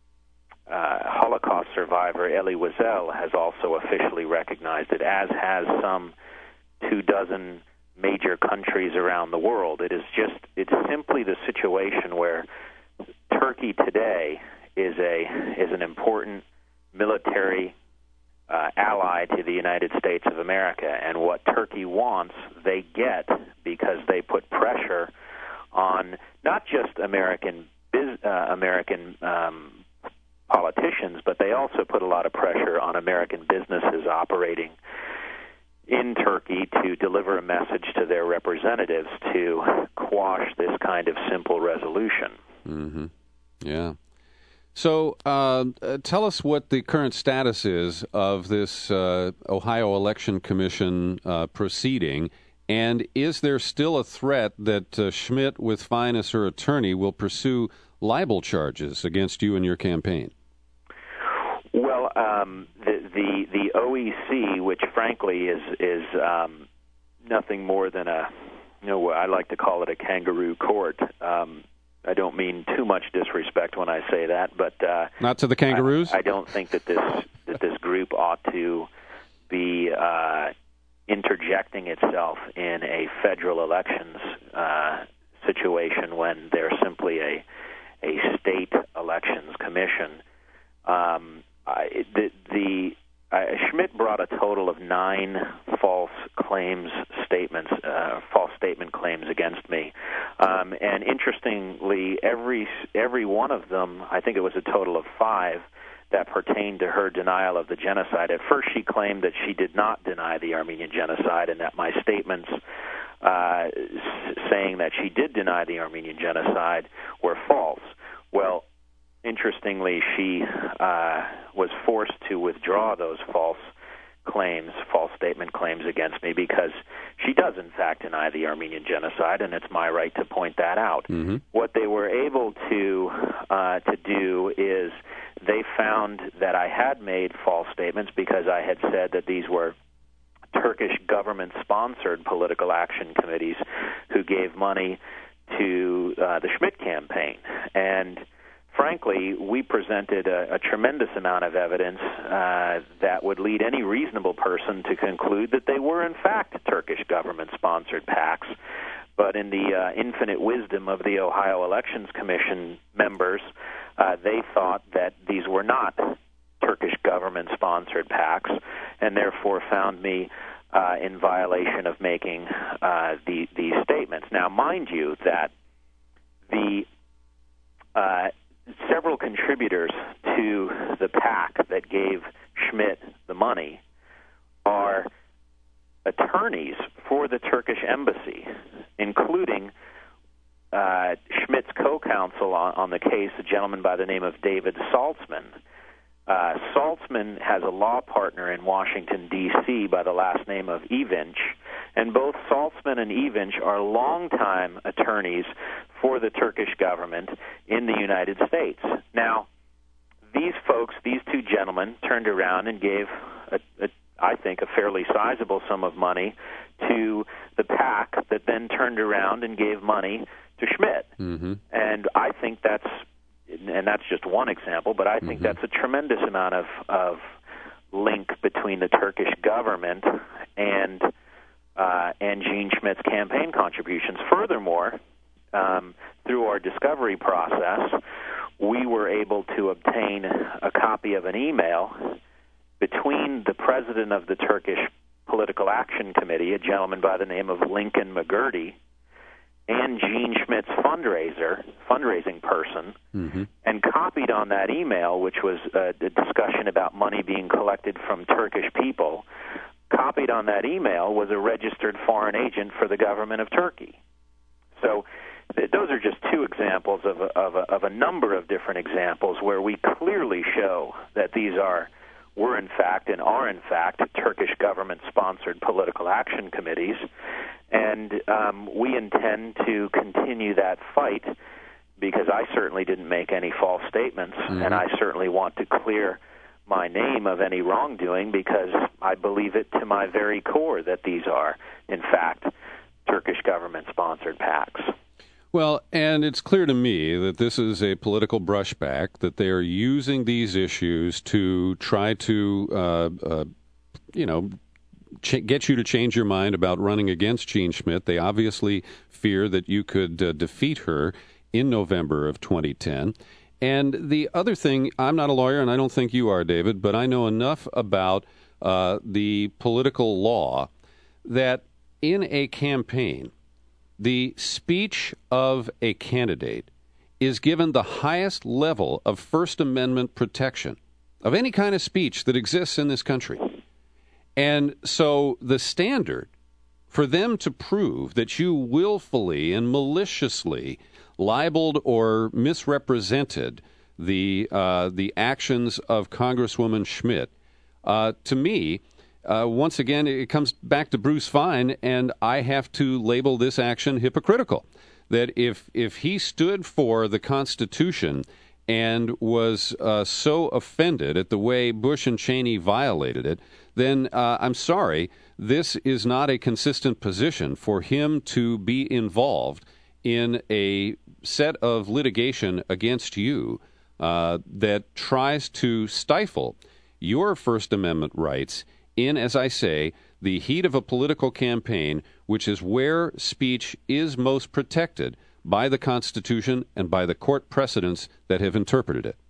Uh, Holocaust survivor Elie Wiesel has also officially recognized it, as has some two dozen major countries around the world. It is just, it's simply the situation where Turkey today is a is an important military uh, ally to the United States of America, and what Turkey wants, they get, because they put pressure on not just American uh, American um, politicians, but they also put a lot of pressure on American businesses operating in Turkey to deliver a message to their representatives to quash this kind of simple resolution. Mm-hmm. Yeah. So uh, uh, tell us what the current status is of this uh, Ohio Election Commission uh, proceeding, and is there still a threat that uh, Schmidt, with Fine as her attorney, will pursue libel charges against you and your campaign? Well, um, the, the the O E C, which frankly is is um, nothing more than a, you know, I like to call it a kangaroo court. Um, I don't mean too much disrespect when I say that, but uh, not to the kangaroos. I, I don't think that this that this group ought to be uh, interjecting itself in a federal elections uh, situation when they're simply a a state elections commission. Um, I, the the uh, Schmidt brought a total of nine false claims statements, uh, false statement claims against me, um, and interestingly, every every one of them, I think it was a total of five, that pertained to her denial of the genocide. At first, she claimed that she did not deny the Armenian genocide, and that my statements uh, saying that she did deny the Armenian genocide were false. Well, interestingly, she uh, was forced to withdraw those false claims, false statement claims against me, because she does, in fact, deny the Armenian genocide, and it's my right to point that out. Mm-hmm. What they were able to uh, to do is they found that I had made false statements because I had said that these were Turkish government-sponsored political action committees who gave money to uh, the Schmidt campaign. And frankly, we presented a, a tremendous amount of evidence uh, that would lead any reasonable person to conclude that they were, in fact, Turkish government-sponsored PACs. But in the uh, infinite wisdom of the Ohio Elections Commission members, uh, they thought that these were not Turkish government-sponsored PACs, and therefore found me uh, in violation of making uh, the, these statements. Now, mind you that the uh, several contributors to the PAC that gave Schmidt the money are attorneys for the Turkish embassy, including uh, Schmidt's co-counsel on, on the case, a gentleman by the name of David Saltzman. Uh, Saltzman has a law partner in Washington, D C by the last name of Evinch, and both Saltzman and Evinch are longtime attorneys for the Turkish government in the United States. Now, these folks, these two gentlemen, turned around and gave, a, a, I think, a fairly sizable sum of money to the PAC that then turned around and gave money to Schmidt. Mm-hmm. And I think that's, and that's just one example, but I think mm-hmm. that's a tremendous amount of, of link between the Turkish government and uh, and Gene Schmidt's campaign contributions. Furthermore, um, through our discovery process, we were able to obtain a copy of an email between the president of the Turkish Political Action Committee, a gentleman by the name of Lincoln McGurty, and Gene Schmidt's fundraiser, fundraising person, mm-hmm. and copied on that email, which was a, a discussion about money being collected from Turkish people, copied on that email was a registered foreign agent for the government of Turkey. So th- those are just two examples of a, of, a, of a number of different examples where we clearly show that these are were in fact and are in fact Turkish government-sponsored political action committees, and um, we intend to continue that fight because I certainly didn't make any false statements, mm-hmm. and I certainly want to clear my name of any wrongdoing because I believe it to my very core that these are, in fact, Turkish government-sponsored PACs. Well, and it's clear to me that this is a political brushback, that they are using these issues to try to, uh, uh, you know, ch- get you to change your mind about running against Gene Schmidt. They obviously fear that you could uh, defeat her in November of twenty ten. And the other thing, I'm not a lawyer, and I don't think you are, David, but I know enough about uh, the political law that in a campaign, the speech of a candidate is given the highest level of First Amendment protection of any kind of speech that exists in this country. And so the standard for them to prove that you willfully and maliciously libeled or misrepresented the uh, the actions of Congresswoman Schmidt. Uh, to me, uh, once again, it comes back to Bruce Fein, and I have to label this action hypocritical. That if if he stood for the Constitution and was uh, so offended at the way Bush and Cheney violated it, then uh, I'm sorry, this is not a consistent position for him to be involved in a set of litigation against you uh, that tries to stifle your First Amendment rights in, as I say, the heat of a political campaign, which is where speech is most protected by the Constitution and by the court precedents that have interpreted it.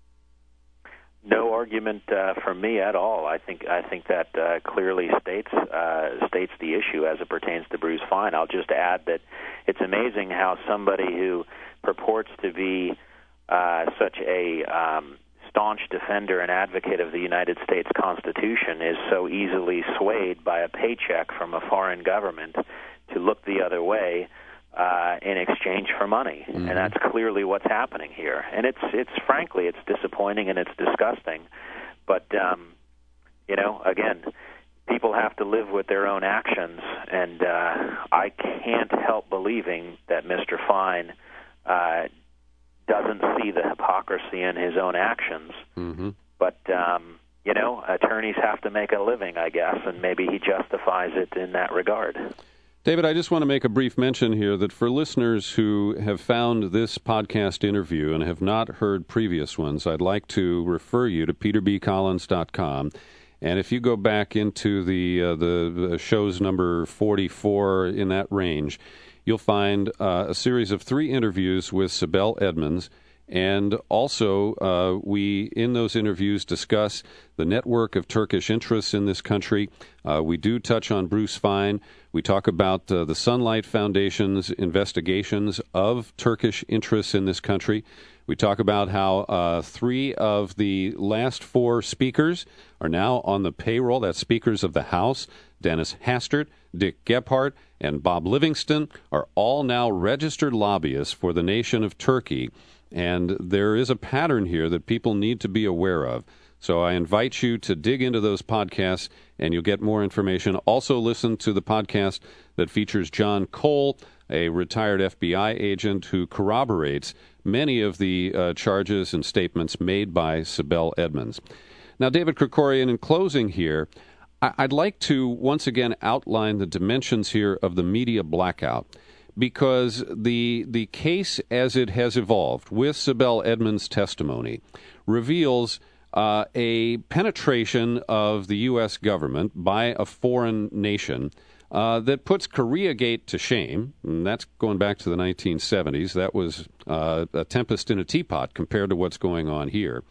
No argument uh, from me at all. I think I think that uh, clearly states uh, states the issue as it pertains to Bruce Fein. I'll just add that it's amazing how somebody who purports to be uh, such a um, staunch defender and advocate of the United States Constitution is so easily swayed by a paycheck from a foreign government to look the other way uh, in exchange for money. Mm-hmm. And that's clearly what's happening here. And it's, it's frankly, it's disappointing and it's disgusting. But, um, you know, again, people have to live with their own actions. And uh, I can't help believing that Mister Fein uh, doesn't see the hypocrisy in his own actions. Mm-hmm. But, um, you know, attorneys have to make a living, I guess, and maybe he justifies it in that regard. David, I just want to make a brief mention here that for listeners who have found this podcast interview and have not heard previous ones, I'd like to refer you to peter b collins dot com. And if you go back into the, uh, the, the show's number forty-four, in that range, you'll find uh, a series of three interviews with Sibel Edmonds. And also, uh, we, in those interviews, discuss the network of Turkish interests in this country. Uh, we do touch on Bruce Fein. We talk about uh, the Sunlight Foundation's investigations of Turkish interests in this country. We talk about how uh, three of the last four speakers are now on the payroll. That's speakers of the House. Dennis Hastert, Dick Gephardt, and Bob Livingston are all now registered lobbyists for the nation of Turkey. And there is a pattern here that people need to be aware of. So I invite you to dig into those podcasts, and you'll get more information. Also listen to the podcast that features John Cole, a retired F B I agent who corroborates many of the uh, charges and statements made by Sibel Edmonds. Now, David Krikorian, in closing here, I- I'd like to once again outline the dimensions here of the media blackout, because the the case as it has evolved with Sibel Edmonds' testimony reveals uh, a penetration of the U S government by a foreign nation uh, that puts Koreagate to shame. And that's going back to the nineteen seventies. That was uh, a tempest in a teapot compared to what's going on here.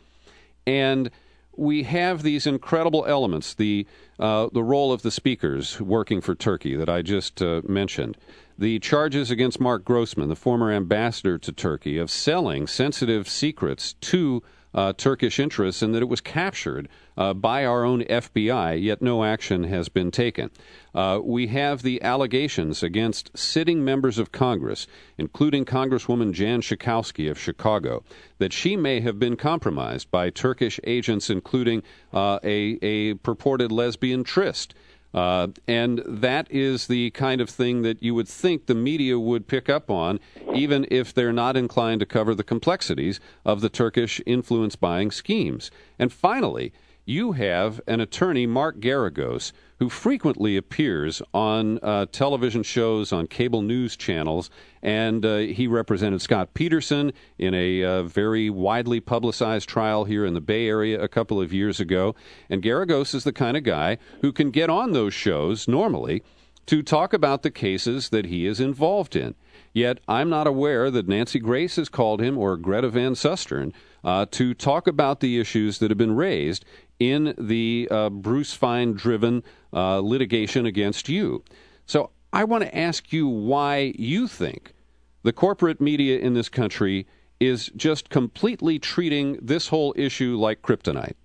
And we have these incredible elements, the uh, the role of the speakers working for Turkey that I just uh, mentioned, the charges against Mark Grossman, the former ambassador to Turkey, of selling sensitive secrets to uh, Turkish interests, and that it was captured uh, by our own F B I, yet no action has been taken. Uh, we have the allegations against sitting members of Congress, including Congresswoman Jan Schakowsky of Chicago, that she may have been compromised by Turkish agents, including uh, a, a purported lesbian tryst. Uh, and that is the kind of thing that you would think the media would pick up on, even if they're not inclined to cover the complexities of the Turkish influence buying schemes. And finally, you have an attorney, Mark Garagos, who frequently appears on uh, television shows, on cable news channels, and uh, he represented Scott Peterson in a uh, very widely publicized trial here in the Bay Area a couple of years ago. And Garagos is the kind of guy who can get on those shows normally to talk about the cases that he is involved in. Yet I'm not aware that Nancy Grace has called him, or Greta Van Susteren, uh, to talk about the issues that have been raised in the uh, Bruce Fein-driven uh, litigation against you. So I want to ask you why you think the corporate media in this country is just completely treating this whole issue like kryptonite.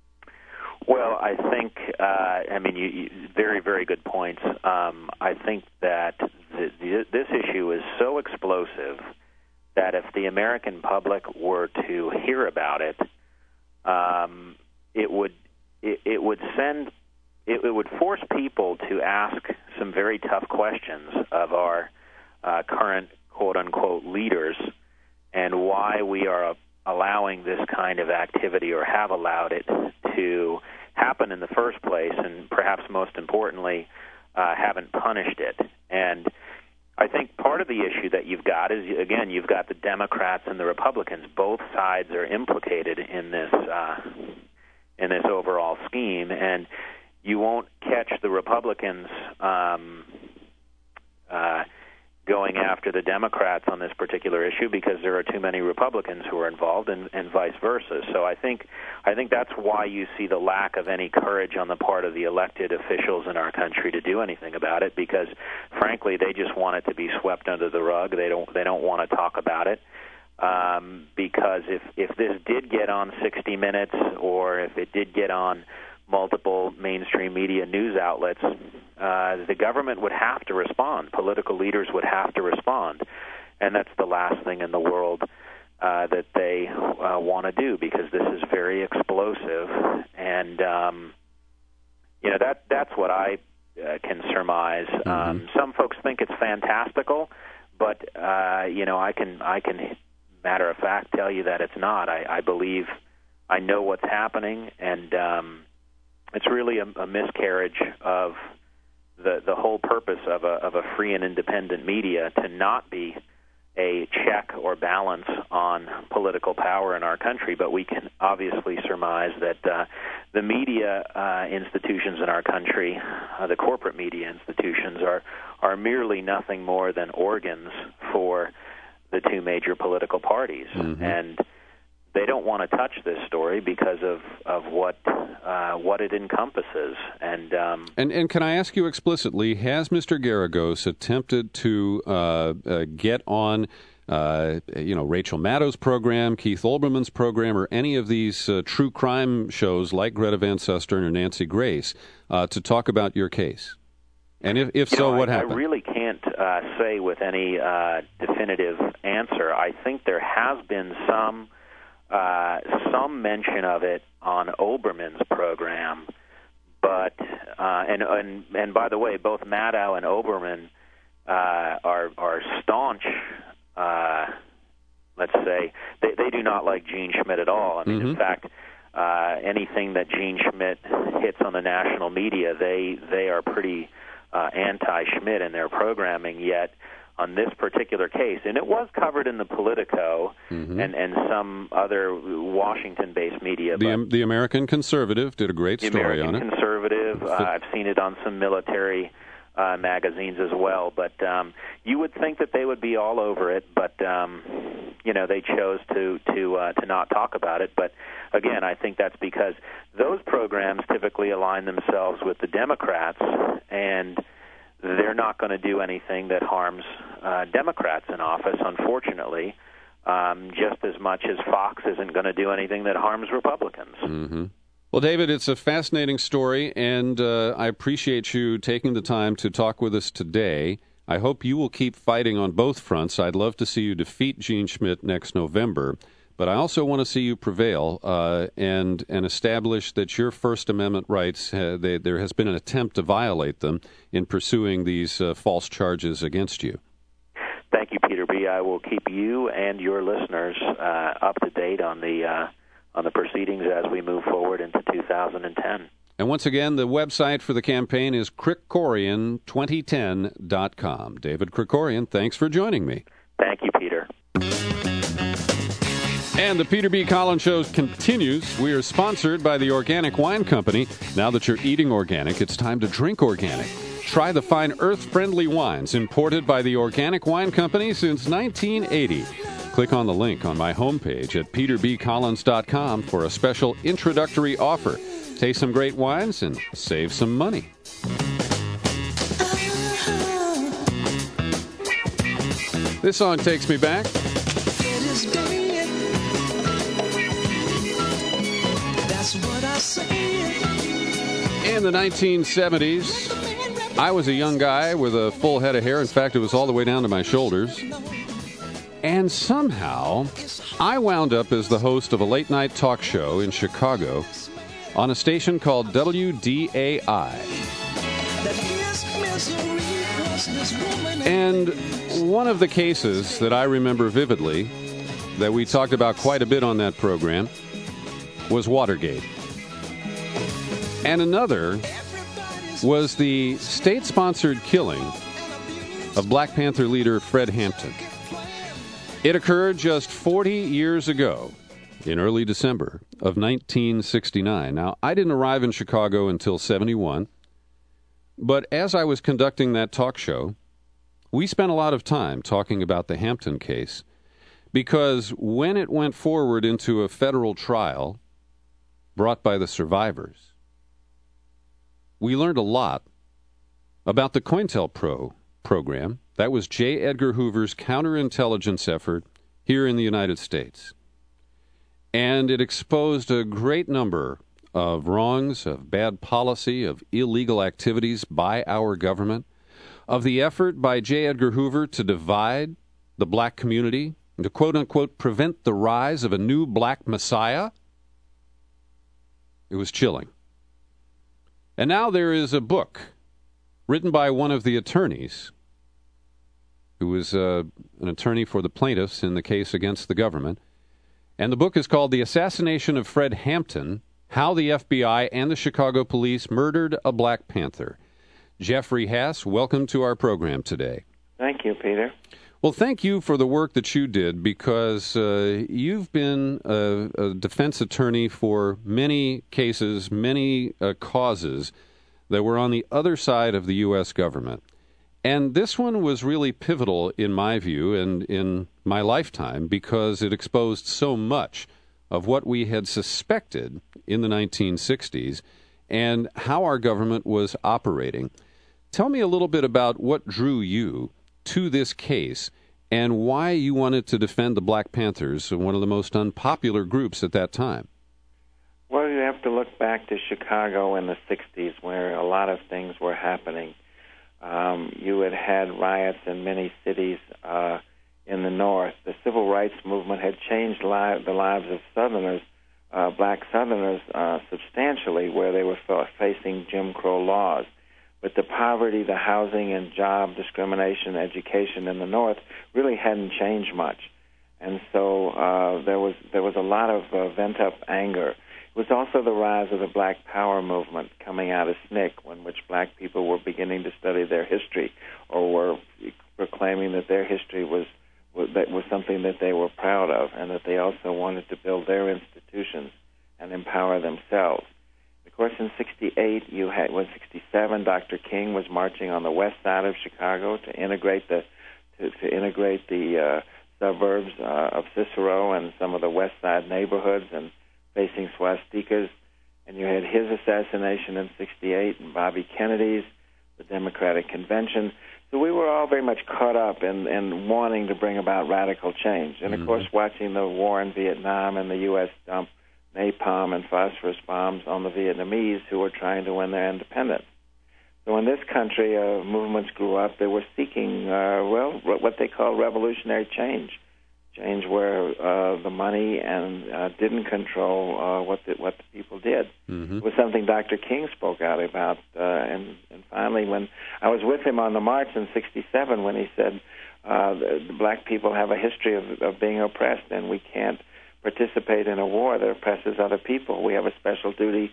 Well, I think, uh, I mean, you, you, very, very good points. Um, I think that the, the, this issue is so explosive that if the American public were to hear about it, um, it would it, it would send it, it would force people to ask some very tough questions of our uh, current quote unquote leaders and why we are allowing this kind of activity or have allowed it to happen in the first place, and perhaps most importantly, uh, haven't punished it. And I think part of the issue that you've got is, again, you've got the Democrats and the Republicans. Both sides are implicated in this uh, in this overall scheme, and you won't catch the Republicans um, uh, going after the Democrats on this particular issue because there are too many Republicans who are involved, and, and vice versa. So I think I think that's why you see the lack of any courage on the part of the elected officials in our country to do anything about it, because frankly they just want it to be swept under the rug. They don't they don't want to talk about it. Um, because if if this did get on sixty minutes, or if it did get on multiple mainstream media news outlets, uh, the government would have to respond. Political leaders would have to respond, and that's the last thing in the world uh, that they uh, want to do, because this is very explosive, and um, you know that that's what I uh, can surmise. Mm-hmm. Um, some folks think it's fantastical, but uh, you know I can I can matter of fact tell you that it's not. I, I believe I know what's happening, and um, it's really a, a miscarriage of the the whole purpose of a of a free and independent media, to not be a check or balance on political power in our country. But we can obviously surmise that uh, the media uh, institutions in our country, uh, the corporate media institutions, are are merely nothing more than organs for the two major political parties, mm-hmm. and they don't want to touch this story because of of what uh, what it encompasses. And, um, and and can I ask you explicitly, has Mister Garagos attempted to uh, uh, get on, uh, you know, Rachel Maddow's program, Keith Olbermann's program, or any of these uh, true crime shows like Greta Van Susteren or Nancy Grace uh, to talk about your case? And if, if so, know, what I, happened? I really can't uh, say with any uh, definitive answer. I think there has been some uh, some mention of it on Olbermann's program, but uh, and, and and by the way, both Maddow and Olbermann uh, are are staunch. Uh, let's say they they do not like Gene Schmidt at all. I mean, mm-hmm. in fact, uh, anything that Gene Schmidt hits on the national media, they they are pretty uh, anti-Schmidt in their programming. Yet on this particular case, and it was covered in the Politico mm-hmm. and, and some other Washington-based media. The, but the American Conservative did a great story on it. The American Conservative, uh, I've seen it on some military uh, magazines as well. But um, you would think that they would be all over it, but um, you know they chose to to uh, to not talk about it. But again, I think that's because those programs typically align themselves with the Democrats, and they're not going to do anything that harms uh, Democrats in office, unfortunately, um, just as much as Fox isn't going to do anything that harms Republicans. Mm-hmm. Well, David, it's a fascinating story, and uh, I appreciate you taking the time to talk with us today. I hope you will keep fighting on both fronts. I'd love to see you defeat Gene Schmidt next November. But I also want to see you prevail uh, and and establish that your First Amendment rights, uh, they, there has been an attempt to violate them in pursuing these uh, false charges against you. Thank you, Peter B. I will keep you and your listeners uh, up to date on the uh, on the proceedings as we move forward into two thousand ten. And once again, the website for the campaign is Krikorian twenty ten dot com. David Krikorian, thanks for joining me. Thank you, Peter. And the Peter B. Collins Show continues. We are sponsored by the Organic Wine Company. Now that you're eating organic, it's time to drink organic. Try the fine earth-friendly wines imported by the Organic Wine Company since nineteen eighty. Click on the link on my homepage at peter b collins dot com for a special introductory offer. Taste some great wines and save some money. This song takes me back. In the nineteen seventies, I was a young guy with a full head of hair. In fact, it was all the way down to my shoulders. And somehow, I wound up as the host of a late-night talk show in Chicago on a station called W D A I. And one of the cases that I remember vividly, that we talked about quite a bit on that program, was Watergate. And another was the state-sponsored killing of Black Panther leader Fred Hampton. It occurred just forty years ago, in early December of nineteen sixty-nine. Now, I didn't arrive in Chicago until seventy-one, but as I was conducting that talk show, we spent a lot of time talking about the Hampton case, because when it went forward into a federal trial brought by the survivors, we learned a lot about the COINTELPRO program. That was J. Edgar Hoover's counterintelligence effort here in the United States. And it exposed a great number of wrongs, of bad policy, of illegal activities by our government, of the effort by J. Edgar Hoover to divide the black community and to quote-unquote prevent the rise of a new black messiah. It was chilling. And now there is a book written by one of the attorneys who was uh, an attorney for the plaintiffs in the case against the government. And the book is called The Assassination of Fred Hampton, How the F B I and the Chicago Police Murdered a Black Panther. Jeffrey Haas, welcome to our program today. Thank you, Peter. Well, thank you for the work that you did, because uh, you've been a, a defense attorney for many cases, many uh, causes that were on the other side of the U S government. And this one was really pivotal, in my view, and in my lifetime, because it exposed so much of what we had suspected in the nineteen sixties and how our government was operating. Tell me a little bit about what drew you to this case and why you wanted to defend the Black Panthers, one of the most unpopular groups at that time. Well, you have to look back to Chicago in the sixties, where a lot of things were happening. Um, you had had riots in many cities uh, in the North. The civil rights movement had changed li- the lives of Southerners, uh, black Southerners, uh, substantially, where they were f- facing Jim Crow laws. But the poverty, the housing and job discrimination, education in the North really hadn't changed much. And so uh, there was there was a lot of uh, pent-up anger. It was also the rise of the Black Power movement coming out of S N C C, in which black people were beginning to study their history, or were proclaiming that their history was, was that was something that they were proud of, and that they also wanted to build their institutions and empower themselves. Of course, in sixty-eight, you had, when sixty-seven, Doctor King was marching on the west side of Chicago to integrate the to, to integrate the uh, suburbs uh, of Cicero and some of the west side neighborhoods, and facing swastikas. And you had his assassination in sixty-eight, and Bobby Kennedy's, the Democratic Convention. So we were all very much caught up in, in wanting to bring about radical change. And, of mm-hmm. course, watching the war in Vietnam and the U S dump napalm and phosphorus bombs on the Vietnamese who were trying to win their independence. So in this country, uh, movements grew up. They were seeking, uh, well, what they call revolutionary change. Change where uh, the money and uh, didn't control uh, what the, what the people did. Mm-hmm. It was something Doctor King spoke out about. Uh, and, and finally, when I was with him on the march in sixty-seven, when he said, uh, the, the black people have a history of, of being oppressed, and we can't participate in a war that oppresses other people. We have a special duty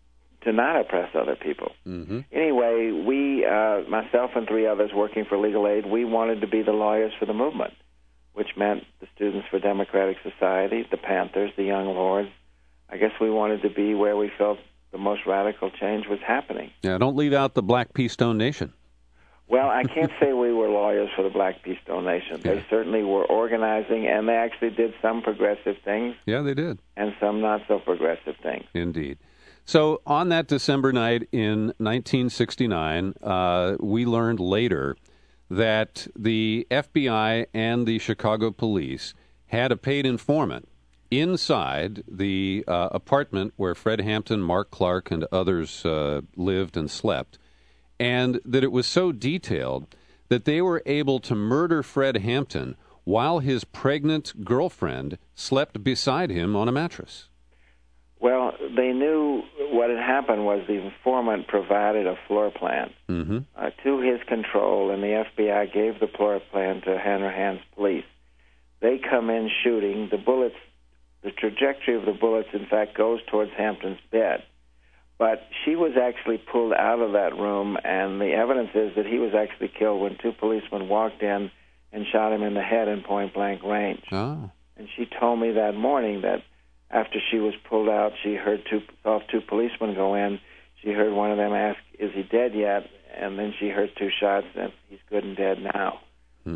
to not oppress other people. Mm-hmm. Anyway, we, uh, myself and three others working for Legal Aid, we wanted to be the lawyers for the movement, which meant the Students for Democratic Society, the Panthers, the Young Lords. I guess we wanted to be where we felt the most radical change was happening. Yeah, don't leave out the Black Pea Stone Nation. Well, I can't say we were lawyers for the Black Pea Stone Nation. They yeah. certainly were organizing, and they actually did some progressive things. Yeah, they did. And some not so progressive things. Indeed. So on that December night in nineteen sixty-nine, uh, we learned later that the F B I and the Chicago police had a paid informant inside the uh, apartment where Fred Hampton, Mark Clark, and others uh, lived and slept, and that it was so detailed that they were able to murder Fred Hampton while his pregnant girlfriend slept beside him on a mattress? Well, they knew what had happened was the informant provided a floor plan mm-hmm. uh, to his control, and the F B I gave the floor plan to Hanrahan's police. They come in shooting. The bullets, the trajectory of the bullets, in fact, goes towards Hampton's bed. But she was actually pulled out of that room, and the evidence is that he was actually killed when two policemen walked in and shot him in the head in point-blank range. Oh. And she told me that morning that after she was pulled out, she heard two saw two policemen go in. She heard one of them ask, "Is he dead yet?" And then she heard two shots, and he's good and dead now. Hmm.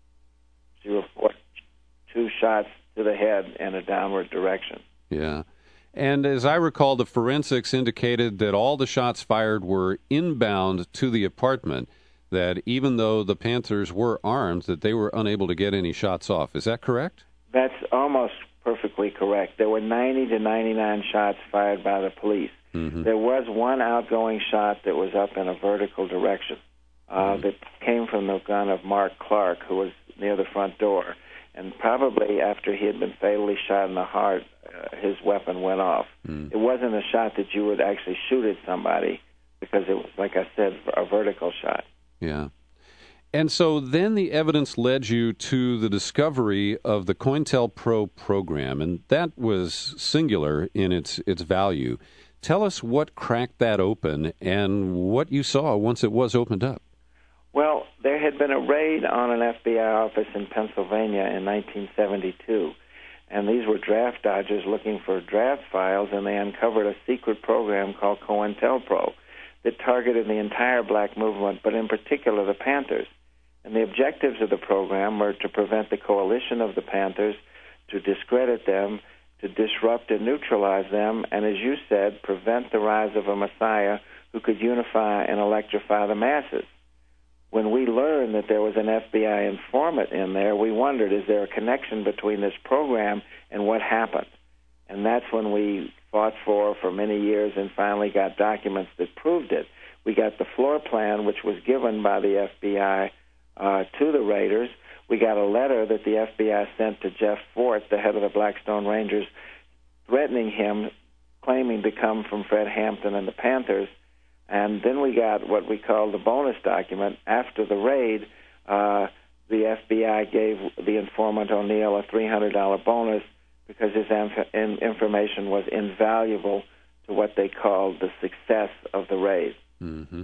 She reported two shots to the head in a downward direction. Yeah. And as I recall, the forensics indicated that all the shots fired were inbound to the apartment, that even though the Panthers were armed, that they were unable to get any shots off. Is that correct? That's almost perfectly correct. There were ninety to ninety-nine shots fired by the police. Mm-hmm. There was one outgoing shot that was up in a vertical direction uh, mm-hmm. that came from the gun of Mark Clark, who was near the front door. And probably after he had been fatally shot in the heart, uh, his weapon went off. Mm. It wasn't a shot that you would actually shoot at somebody because it was, like I said, a vertical shot. Yeah. And so then the evidence led you to the discovery of the COINTELPRO program, and that was singular in its its value. Tell us what cracked that open and what you saw once it was opened up. Well, there had been a raid on an F B I office in Pennsylvania in nineteen seventy-two, and these were draft dodgers looking for draft files, and they uncovered a secret program called COINTELPRO that targeted the entire black movement, but in particular the Panthers. And the objectives of the program were to prevent the coalition of the Panthers, to discredit them, to disrupt and neutralize them, and as you said, prevent the rise of a Messiah who could unify and electrify the masses. When we learned that there was an F B I informant in there, we wondered, is there a connection between this program and what happened? And that's when we fought for for many years and finally got documents that proved it. We got the floor plan, which was given by the F B I uh, to the raiders. We got a letter that the F B I sent to Jeff Fort, the head of the Blackstone Rangers, threatening him, claiming to come from Fred Hampton and the Panthers. And then we got what we call the bonus document. After the raid, uh, the F B I gave the informant O'Neill a three hundred dollars bonus because his inf- in- information was invaluable to what they called the success of the raid. Mm-hmm.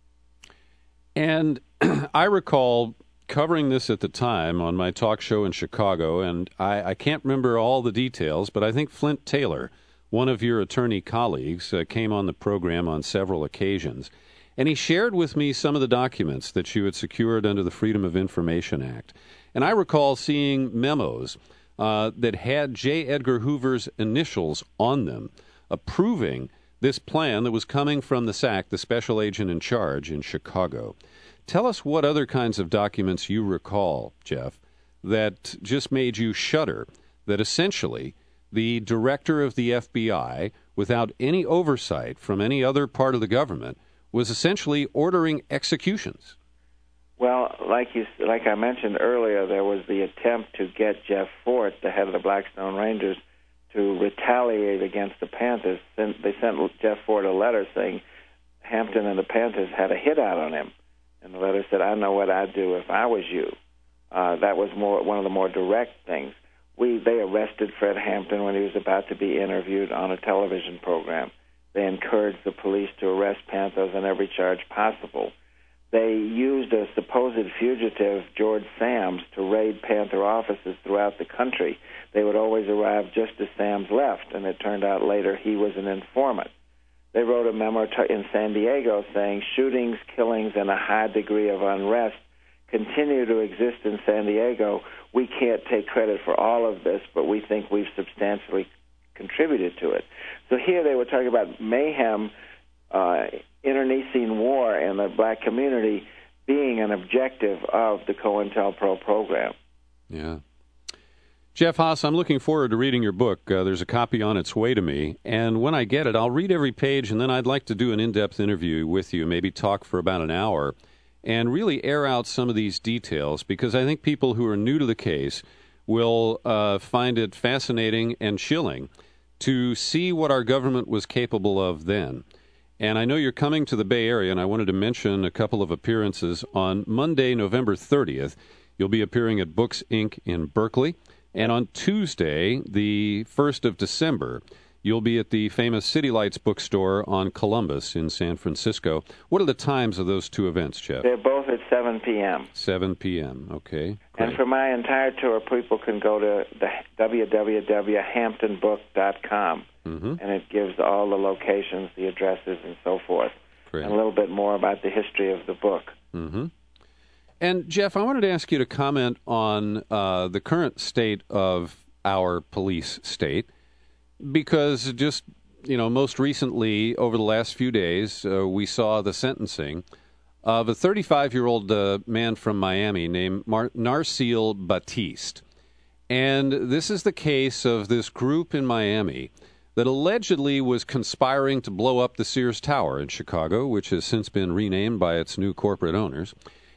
And I recall covering this at the time on my talk show in Chicago, and I, I can't remember all the details, but I think Flint Taylor, one of your attorney colleagues, uh, came on the program on several occasions, and he shared with me some of the documents that you had secured under the Freedom of Information Act. And I recall seeing memos uh, that had J. Edgar Hoover's initials on them, approving this plan that was coming from the S A C, the special agent in charge in Chicago. Tell us what other kinds of documents you recall, Jeff, that just made you shudder, that essentially the director of the F B I, without any oversight from any other part of the government, was essentially ordering executions. Well, like you, like I mentioned earlier, there was the attempt to get Jeff Fort, the head of the Blackstone Rangers, to retaliate against the Panthers. They sent Jeff Fort a letter saying Hampton and the Panthers had a hit out on him. And the letter said, "I know what I'd do if I was you." Uh, that was more one of the more direct things. We they arrested Fred Hampton when he was about to be interviewed on a television program. They encouraged the police to arrest Panthers on every charge possible. They used a supposed fugitive, George Sams, to raid Panther offices throughout the country. They would always arrive just as Sams left, and it turned out later he was an informant. They wrote a memo in San Diego saying shootings, killings, and a high degree of unrest continue to exist in San Diego. We can't take credit for all of this, but we think we've substantially contributed to it. So here they were talking about mayhem, uh, internecine war in the black community being an objective of the COINTELPRO program. Yeah. Jeff Haas, I'm looking forward to reading your book. Uh, there's a copy on its way to me, and when I get it, I'll read every page, and then I'd like to do an in-depth interview with you, maybe talk for about an hour, and really air out some of these details, because I think people who are new to the case will uh, find it fascinating and chilling to see what our government was capable of then. And I know you're coming to the Bay Area, and I wanted to mention a couple of appearances. On Monday, November thirtieth, you'll be appearing at Books, Incorporated in Berkeley. And on Tuesday, the first of December, you'll be at the famous City Lights bookstore on Columbus in San Francisco. What are the times of those two events, Jeff? They're both at seven p.m. seven p.m., okay. Great. And for my entire tour, people can go to the w w w dot hampton book dot com, mm-hmm. and it gives all the locations, the addresses, and so forth, Great. And a little bit more about the history of the book. Mm-hmm. And, Jeff, I wanted to ask you to comment on uh, the current state of our police state, because just, you know, most recently, over the last few days, uh, we saw the sentencing of a thirty-five-year-old uh, man from Miami named Mar- Narceel Batiste. And this is the case of this group in Miami that allegedly was conspiring to blow up the Sears Tower in Chicago, which has since been renamed by its new corporate owners.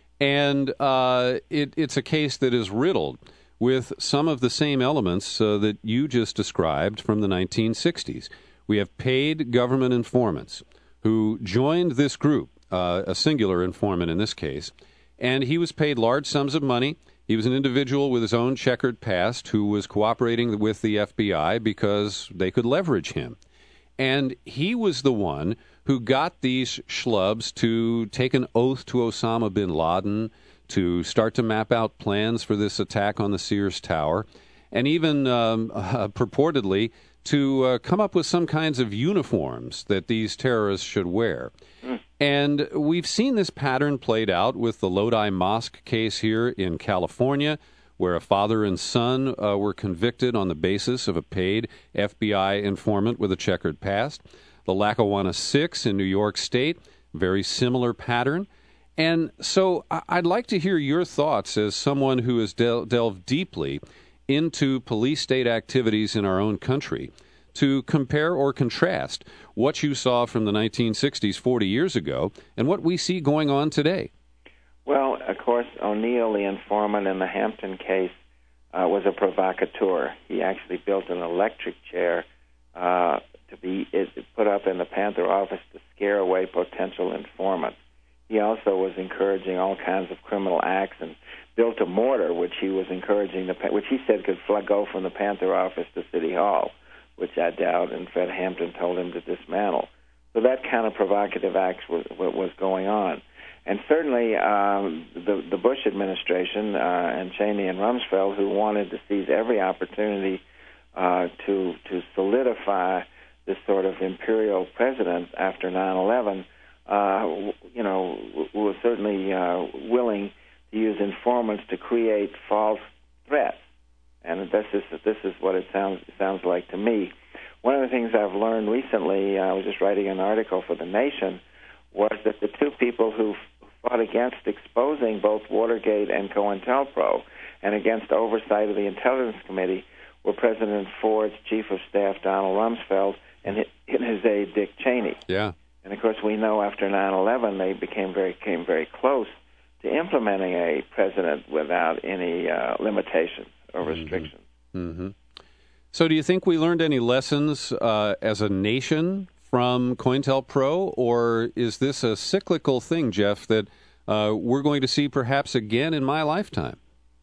And uh, it, it's a case that is riddled with some of the same elements uh, that you just described from the nineteen sixties. We have paid government informants who joined this group, uh, a singular informant in this case, and he was paid large sums of money. He was an individual with his own checkered past who was cooperating with the F B I because they could leverage him. And he was the one who got these schlubs to take an oath to Osama bin Laden, to start to map out plans for this attack on the Sears Tower, and even um, uh, purportedly to uh, come up with some kinds of uniforms that these terrorists should wear. Mm. And we've seen this pattern played out with the Lodi Mosque case here in California, where a father and son uh, were convicted on the basis of a paid F B I informant with a checkered past. The Lackawanna Six in New York State, very similar pattern. And so I'd like to hear your thoughts as someone who has del- delved deeply into police-state activities in our own country, to compare or contrast what you saw from the nineteen sixties, forty years ago, and what we see going on today. Well, of course, O'Neill, the informant in the Hampton case, uh, was a provocateur. He actually built an electric chair uh, to be it, put up in the Panther office to scare away potential informants. He also was encouraging all kinds of criminal acts and built a mortar, which he was encouraging, the which he said could fly, go from the Panther office to City Hall, which I doubt, and Fred Hampton told him to dismantle. So that kind of provocative act was, was going on. And certainly um, the, the Bush administration uh, and Cheney and Rumsfeld, who wanted to seize every opportunity uh, to to solidify this sort of imperial president after nine eleven, uh, you know, was certainly uh, willing to use informants to create false threats. And this is this is what it sounds sounds like to me. One of the things I've learned recently, I was just writing an article for The Nation, was that the two people who fought against exposing both Watergate and COINTELPRO and against oversight of the Intelligence Committee were President Ford's Chief of Staff, Donald Rumsfeld, and his aide, Dick Cheney. Yeah. And, of course, we know after nine eleven they became very came very close to implementing a president without any uh, limitations or restrictions. Mm-hmm. Mm-hmm. So do you think we learned any lessons uh, as a nation from COINTELPRO, or is this a cyclical thing, Jeff, that uh, we're going to see perhaps again in my lifetime?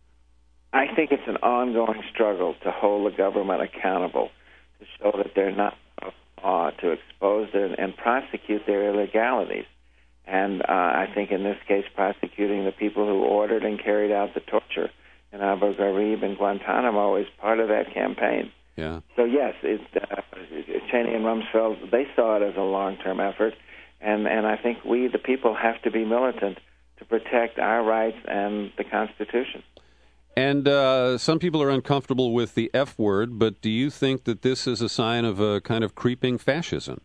I think it's an ongoing struggle to hold the government accountable, to show that they're not uh, to expose their, and prosecute their illegalities. And uh, I think in this case, prosecuting the people who ordered and carried out the torture in Abu Ghraib and Guantanamo is part of that campaign. Yeah. So, yes, it, uh, Cheney and Rumsfeld, they saw it as a long-term effort, and, and I think we, the people, have to be militant to protect our rights and the Constitution. And uh, some people are uncomfortable with the F word, but do you think that this is a sign of a kind of creeping fascism?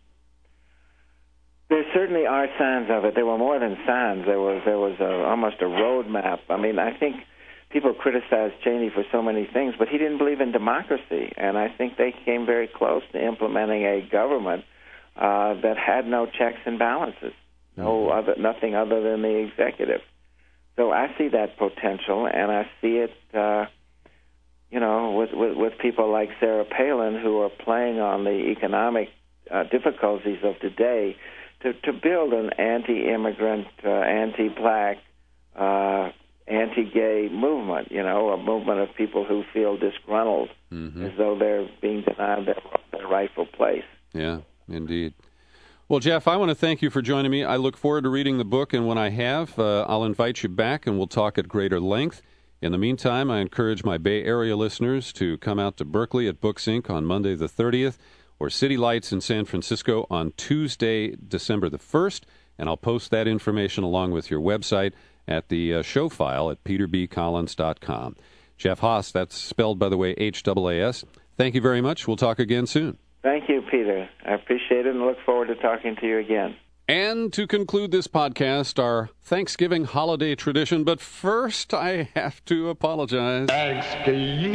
There certainly are signs of it. There were more than signs. There was there was a, almost a roadmap. I mean, I think people criticize Cheney for so many things, but he didn't believe in democracy, and I think they came very close to implementing a government uh, that had no checks and balances. no other, nothing other than the executive. So I see that potential, and I see it, uh, you know, with, with, with people like Sarah Palin who are playing on the economic uh, difficulties of today to, to build an anti-immigrant, uh, anti-black, uh, anti-gay movement, you know, a movement of people who feel disgruntled mm-hmm. as though they're being denied their, their rightful place. Yeah, indeed. Well, Jeff, I want to thank you for joining me. I look forward to reading the book, and when I have, uh, I'll invite you back and we'll talk at greater length. In the meantime, I encourage my Bay Area listeners to come out to Berkeley at Books Incorporated on Monday the thirtieth, or City Lights in San Francisco on Tuesday, December the first, and I'll post that information along with your website at the uh, show file at peter b collins dot com. Jeff Haas, that's spelled, by the way, H A A S. Thank you very much. We'll talk again soon. Thank you, Peter. I appreciate it and look forward to talking to you again. And to conclude this podcast, our Thanksgiving holiday tradition. But first, I have to apologize. Excuse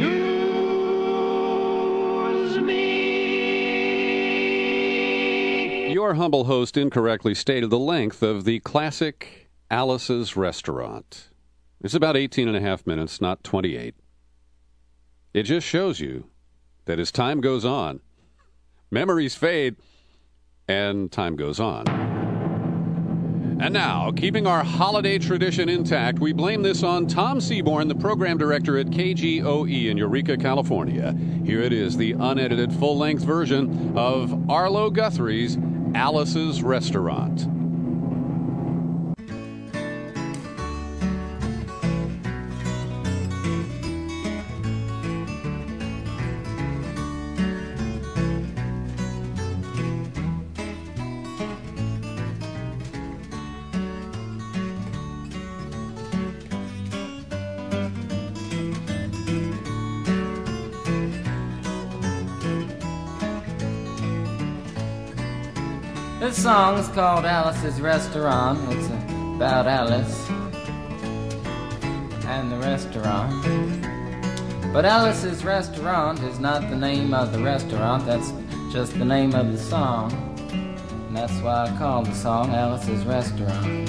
me. Your humble host incorrectly stated the length of the classic Alice's Restaurant. It's about eighteen and a half minutes, not twenty-eight. It just shows you that as time goes on, memories fade, and time goes on. And now, keeping our holiday tradition intact, we blame this on Tom Seaborn, the program director at K G O E in Eureka, California. Here it is, the unedited full-length version of Arlo Guthrie's Alice's Restaurant. This song is called Alice's Restaurant. It's about Alice and the restaurant. But Alice's Restaurant is not the name of the restaurant, that's just the name of the song. And that's why I called the song Alice's Restaurant.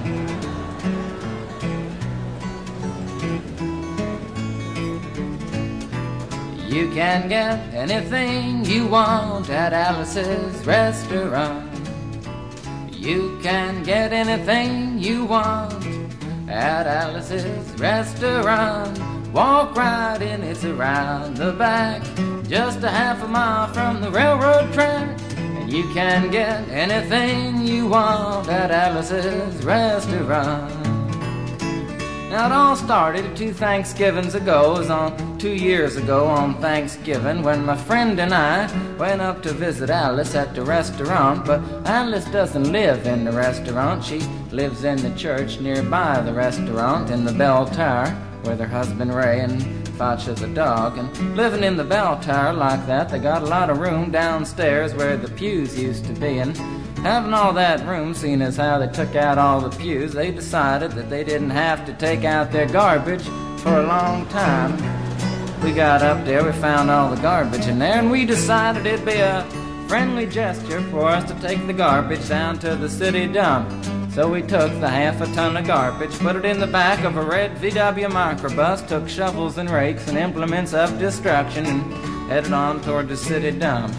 You can get anything you want at Alice's Restaurant. You can get anything you want at Alice's Restaurant. Walk right in, it's around the back, just a half a mile from the railroad track. And you can get anything you want at Alice's Restaurant. Now it all started two Thanksgivings ago. It was on two years ago on Thanksgiving when my friend and I went up to visit Alice at the restaurant. But Alice doesn't live in the restaurant. She lives in the church nearby the restaurant in the bell tower with her husband Ray and Facha the dog. And living in the bell tower like that, they got a lot of room downstairs where the pews used to be. And having all that room, seeing as how they took out all the pews, they decided that they didn't have to take out their garbage for a long time. We got up there, we found all the garbage in there, and we decided it'd be a friendly gesture for us to take the garbage down to the city dump. So we took the half a ton of garbage, put it in the back of a red V W microbus, took shovels and rakes and implements of destruction, and headed on toward the city dump.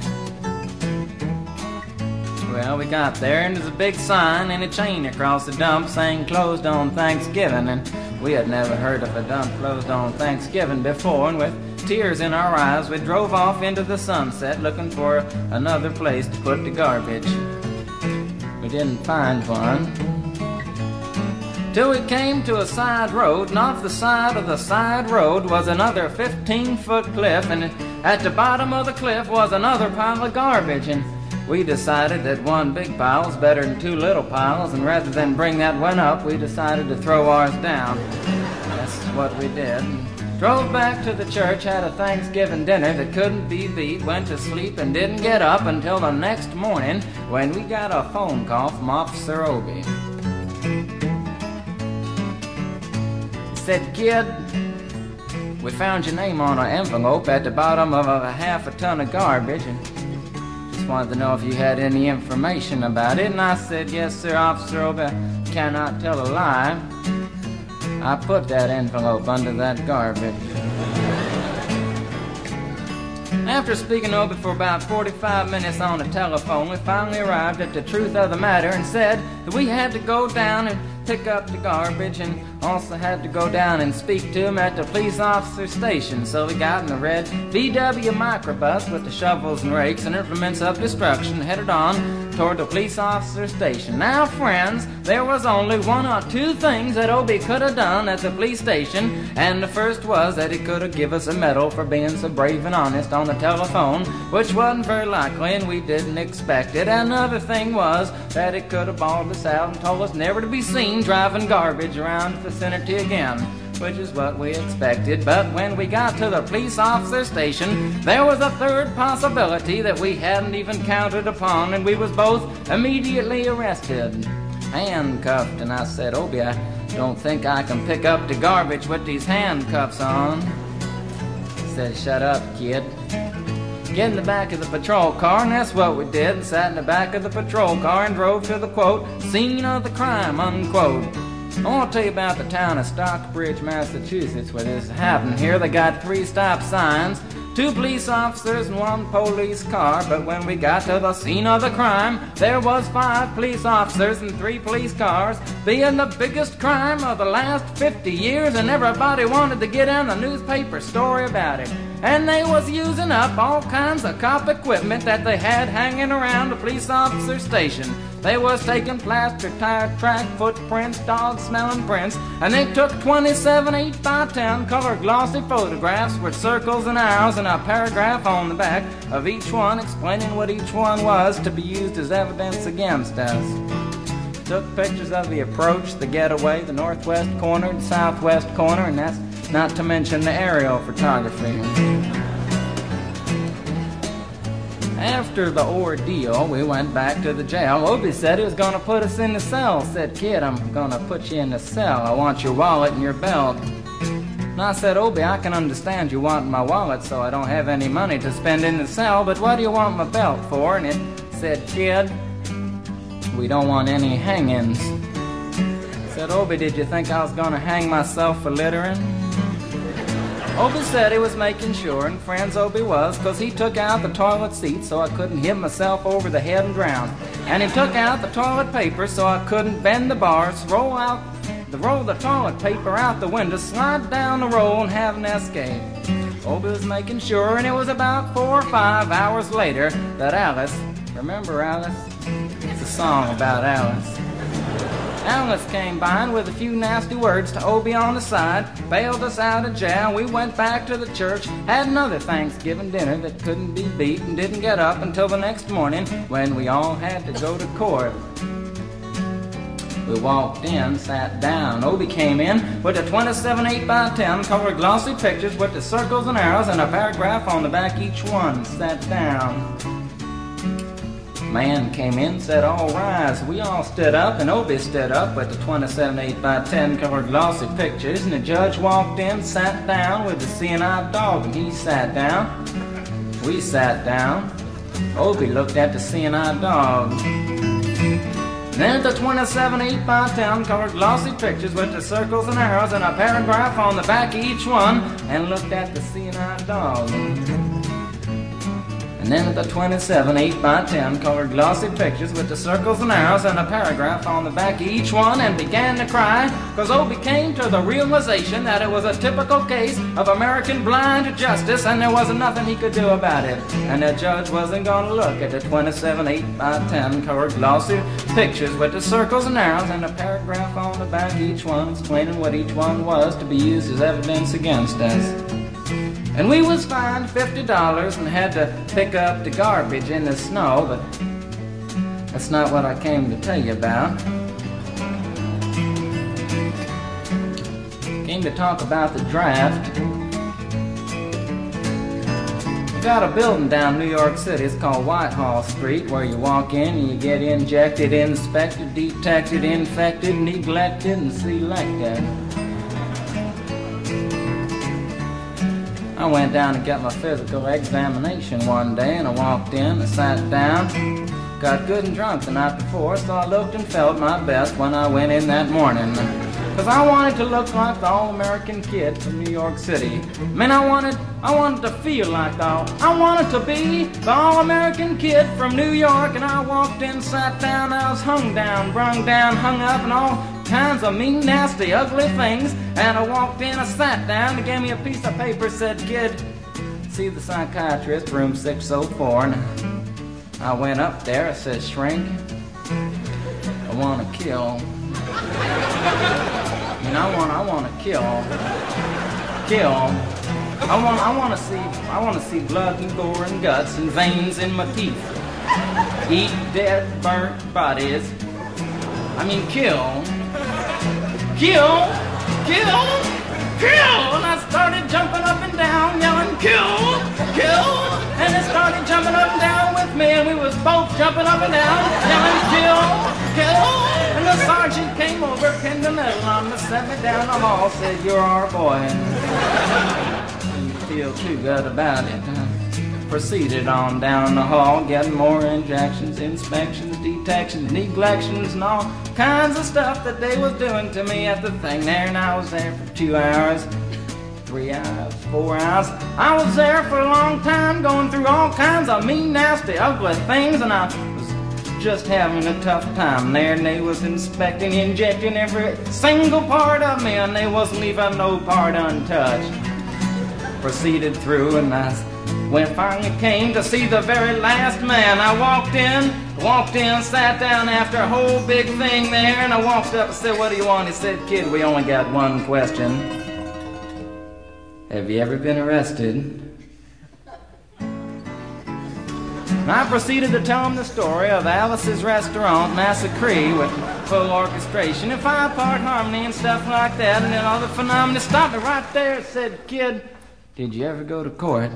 Well, we got there, and there's a big sign and a chain across the dump saying closed on Thanksgiving, and we had never heard of a dump closed on Thanksgiving before, and with tears in our eyes, we drove off into the sunset looking for another place to put the garbage. We didn't find one till we came to a side road, and off the side of the side road was another fifteen-foot cliff, and at the bottom of the cliff was another pile of garbage, and we decided that one big pile was better than two little piles, and rather than bring that one up, we decided to throw ours down. That's what we did. Drove back to the church, had a Thanksgiving dinner that couldn't be beat, went to sleep and didn't get up until the next morning when we got a phone call from Officer Obie. He said, "Kid, we found your name on an envelope at the bottom of a half a ton of garbage, and wanted to know if you had any information about it. And I said, yes, sir, Officer Obie, I cannot tell a lie. I put that envelope under that garbage. After speaking over for about forty-five minutes on the telephone, we finally arrived at the truth of the matter and said that we had to go down and pick up the garbage and also had to go down and speak to him at the police officer station. So we got in the red V W microbus with the shovels and rakes and implements of destruction, headed on toward the police officer station. Now, friends, there was only one or two things that Obie could have done at the police station, and the first was that he could have given us a medal for being so brave and honest on the telephone, which wasn't very likely and we didn't expect it. Another thing was that he could have bawled us out and told us never to be seen driving garbage around the vicinity again, which is what we expected. But when we got to the police officer station, there was a third possibility that we hadn't even counted upon, and we was both immediately arrested, handcuffed. And I said, Obie, I don't think I can pick up the garbage with these handcuffs on. He said, shut up, kid. Get in the back of the patrol car, and that's what we did, and sat in the back of the patrol car and drove to the, quote, scene of the crime, unquote. I want to tell you about the town of Stockbridge, Massachusetts, where this happened here. They got three stop signs, two police officers and one police car, but when we got to the scene of the crime, there was five police officers and three police cars, being the biggest crime of the last fifty years, and everybody wanted to get in the newspaper story about it. And they was using up all kinds of cop equipment that they had hanging around the police officer station. They was taking plaster, tire track, footprints, dog-smelling prints, and they took twenty-seven eight by ten color glossy photographs with circles and arrows and a paragraph on the back of each one explaining what each one was to be used as evidence against us. Took pictures of the approach, the getaway, the northwest corner, the southwest corner, and that's not to mention the aerial photography. After the ordeal, we went back to the jail. Obie said he was going to put us in the cell. Said, kid, I'm going to put you in the cell. I want your wallet and your belt. And I said, Obie, I can understand you want my wallet so I don't have any money to spend in the cell, but what do you want my belt for? And it said, kid, we don't want any hangings. I said, Obie, did you think I was going to hang myself for littering? Obie said he was making sure, and friends Obie was, because he took out the toilet seat so I couldn't hit myself over the head and drown. And he took out the toilet paper so I couldn't bend the bars, roll out, the roll the toilet paper out the window, slide down the roll, and have an escape. Obie was making sure, and it was about four or five hours later that Alice, remember Alice? It's a song about Alice. Alice came by and with a few nasty words to Obie on the side, bailed us out of jail. We went back to the church, had another Thanksgiving dinner that couldn't be beat, and didn't get up until the next morning when we all had to go to court. We walked in, sat down. Obie came in with the twenty-seven eight by ten colored glossy pictures with the circles and arrows and a paragraph on the back each one. Sat down. Man came in, said, all rise. We all stood up, and Obie stood up with the twenty-seven eight by ten colored glossy pictures, and the judge walked in, sat down with the seeing eye dog, and he sat down. We sat down. Obie looked at the seeing eye dog. Then the twenty-seven eight by ten colored glossy pictures with the circles and arrows and a paragraph on the back of each one, and looked at the seeing eye dog. And then the twenty-seven eight by ten colored glossy pictures with the circles and arrows and a paragraph on the back of each one, and began to cry, because Obie came to the realization that it was a typical case of American blind justice, and there wasn't nothing he could do about it. And the judge wasn't going to look at the twenty-seven eight by ten colored glossy pictures with the circles and arrows and a paragraph on the back of each one explaining what each one was to be used as evidence against us. And we was fined fifty dollars and had to pick up the garbage in the snow, but that's not what I came to tell you about. Came to talk about the draft. We got a building down New York City. It's called Whitehall Street, where you walk in and you get injected, inspected, detected, infected, neglected, and selected. I went down to get my physical examination one day, and I walked in, I sat down, got good and drunk the night before, so I looked and felt my best when I went in that morning. Cause I wanted to look like the all-American kid from New York City. Man, I wanted, I wanted to feel like the, I wanted to be the all-American kid from New York. And I walked in, sat down, I was hung down, brung down, hung up, and all kinds of mean, nasty, ugly things. And I walked in, I sat down, they gave me a piece of paper, said, kid, see the psychiatrist, room six oh four. And I went up there, I said, shrink, I want to kill. And I want, I want to kill, kill. I want, I want to see, I want to see blood and gore and guts and veins in my teeth. Eat dead, burnt bodies. I mean, kill, kill, kill, kill. And I started jumping up and down, yelling, kill, kill. And they started jumping up and down with me, and we was both jumping up and down, yelling, kill, kill. And the sergeant came over, pinned the medal on me, set me down the hall, said, you're our boy. And you feel too good about it. I proceeded on down the hall, getting more injections, inspections, detections, neglections, and all kinds of stuff that they was doing to me at the thing there. And I was there for two hours, three hours, four hours. I was there for a long time, going through all kinds of mean, nasty, ugly things, and I just having a tough time there, and they was inspecting, injecting every single part of me, and they wasn't leaving no part untouched. Proceeded through, and I, when I finally came to see the very last man, I walked in, walked in, sat down after a whole big thing there, and I walked up and said, what do you want? He said, kid, we only got one question. Have you ever been arrested? I proceeded to tell him the story of Alice's Restaurant Massacre with full orchestration and five-part harmony and stuff like that, and then all the phenomena stopped me right there and said, kid, did you ever go to court?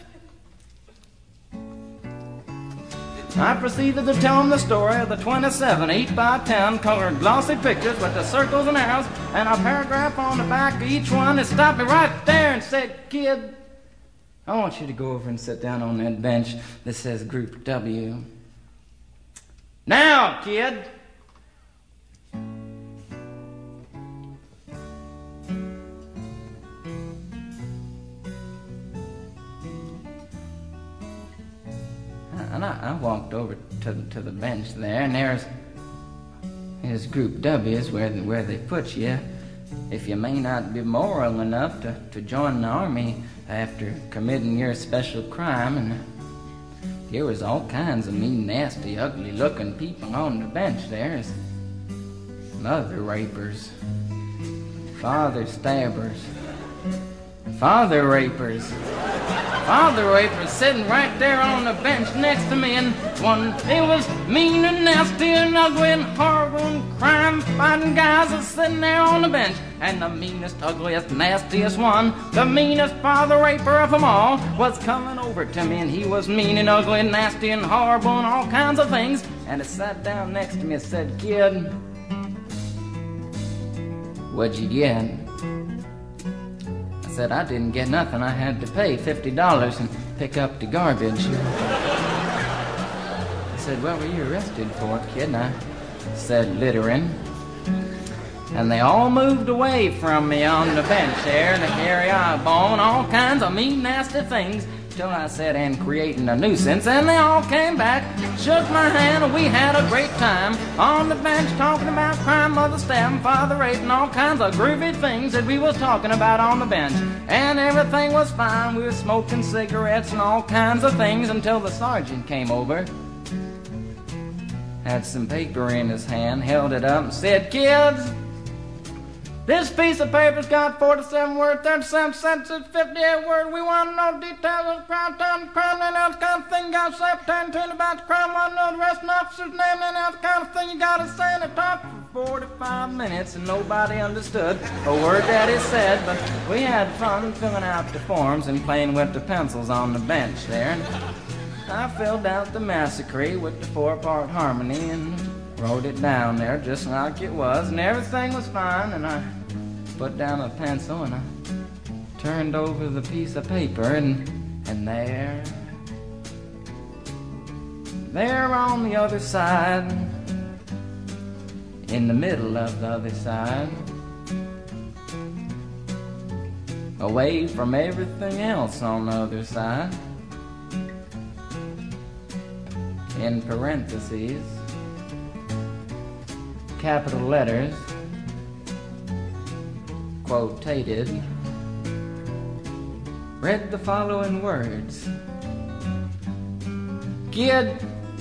I proceeded to tell him the story of the twenty-seven eight by ten colored glossy pictures with the circles and arrows and a paragraph on the back of each one. It stopped me right there and said, kid, I want you to go over and sit down on that bench that says Group W. Now, kid. And I, I walked over to the, to the bench there, and there's, there's Group W is where, where they put you if you may not be moral enough to, to join the army after committing your special crime. And there was all kinds of mean, nasty, ugly-looking people on the bench there. There's mother rapers, father stabbers, father rapers, father rapers sitting right there on the bench next to me, and one, it was mean and nasty and ugly and horrible and crime-fighting guys are sitting there on the bench. And the meanest, ugliest, nastiest one, the meanest father raper of them all, was coming over to me, and he was mean and ugly and nasty and horrible and all kinds of things. And he sat down next to me and said, kid, what'd you get? I said, I didn't get nothing. I had to pay fifty dollars and pick up the garbage. I said, what were you arrested for, kid? And I said, littering. And they all moved away from me on the bench there to carry eyeball and all kinds of mean, nasty things, till I said, and creating a nuisance. And they all came back, shook my hand, and we had a great time on the bench talking about crime, mother stabbing, father rape, and all kinds of groovy things that we was talking about on the bench. And everything was fine. We were smoking cigarettes and all kinds of things until the sergeant came over, had some paper in his hand, held it up, and said, kids, this piece of paper's got forty-seven words, thirty-seven sentences, fifty-eight words. We want to know details of the crime, time, the crime, and else kind of thing. You got to say ten to about the crime, want to know the rest of the officer's name, and else kind of thing. You got to say, and it talked for forty-five minutes, and nobody understood a word that he said. But we had fun filling out the forms and playing with the pencils on the bench there. And I filled out the massacre with the four-part harmony and wrote it down there just like it was, and everything was fine. And I put down a pencil and I turned over the piece of paper, and, and there, there on the other side, in the middle of the other side, away from everything else on the other side, in parentheses, capital letters, quotated, read the following words. Kid,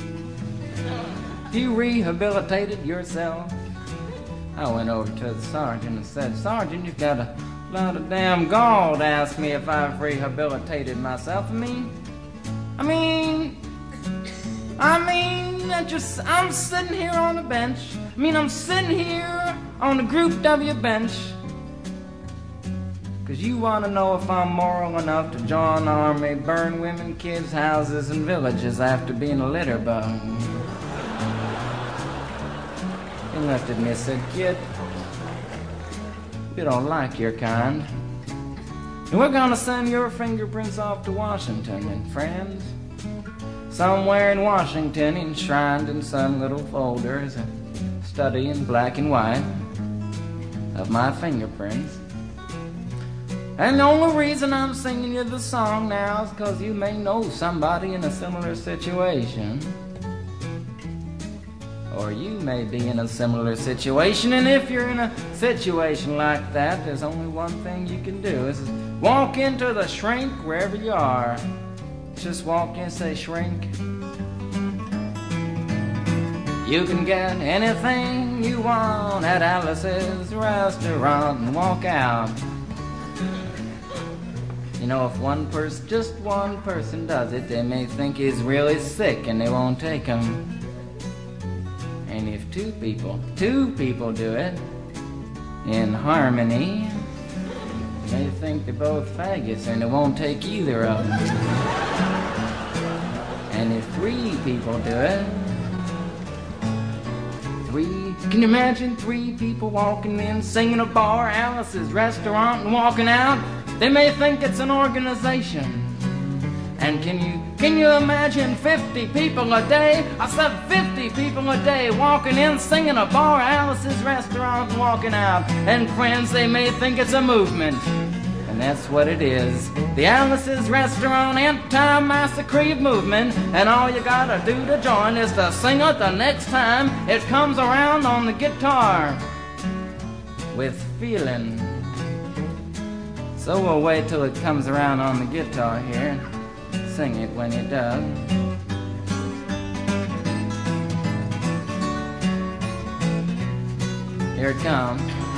you rehabilitated yourself. I went over to the sergeant and said, Sergeant, you've got a lot of damn gall to ask me if I've rehabilitated myself. I mean, I mean, I mean, I just, I'm sitting here on a bench. I mean, I'm sitting here on the Group W bench. Cause you want to know if I'm moral enough to join the army, burn women, kids, houses, and villages after being a litter bug. He looked at me and said, Kid, you don't like your kind. And we're gonna send your fingerprints off to Washington, and friends, somewhere in Washington, enshrined in some little folder, is a study in black and white of my fingerprints. And the only reason I'm singing you the song now is because you may know somebody in a similar situation. Or you may be in a similar situation, and if you're in a situation like that, there's only one thing you can do, is walk into the shrink wherever you are. Just walk in and say, shrink. You can get anything you want at Alice's restaurant and walk out. You know, if one person, just one person does it, they may think he's really sick and they won't take him. And if two people, two people do it in harmony, they think they're both faggots and they won't take either of them. And if three people do it, three, can you imagine three people walking in, singing a bar, Alice's restaurant, and walking out? They may think it's an organization. And can you can you imagine fifty people a day? I said fifty people a day walking in, singing a bar, Alice's restaurant, and walking out. And friends, they may think it's a movement. And that's what it is. The Alice's Restaurant Anti-Massacre movement. And all you gotta do to join is to sing it the next time it comes around on the guitar. With feeling. So we'll wait till it comes around on the guitar here. Sing it when it does. Here it comes.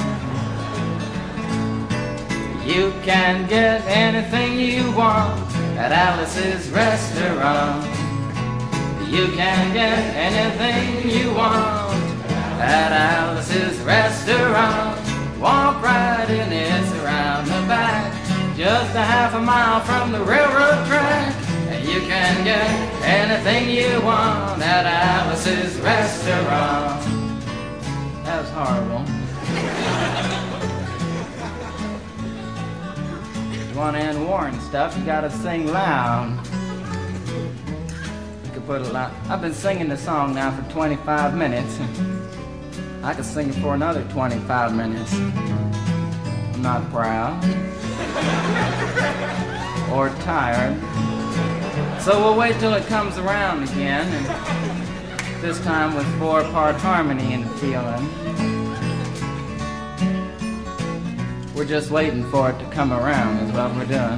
You can get anything you want at Alice's restaurant. You can get anything you want at Alice's restaurant. Walk right in, it's around the back, just a half a mile from the railroad track. And you can get anything you want at Alice's restaurant. That was horrible. If you want to end war and stuff, you gotta sing loud. You could put a lot. I've been singing the song now for twenty-five minutes. I could sing it for another twenty-five minutes. I'm not proud or tired. So we'll wait till it comes around again, and this time with four-part harmony and feeling. We're just waiting for it to come around is what we're doing.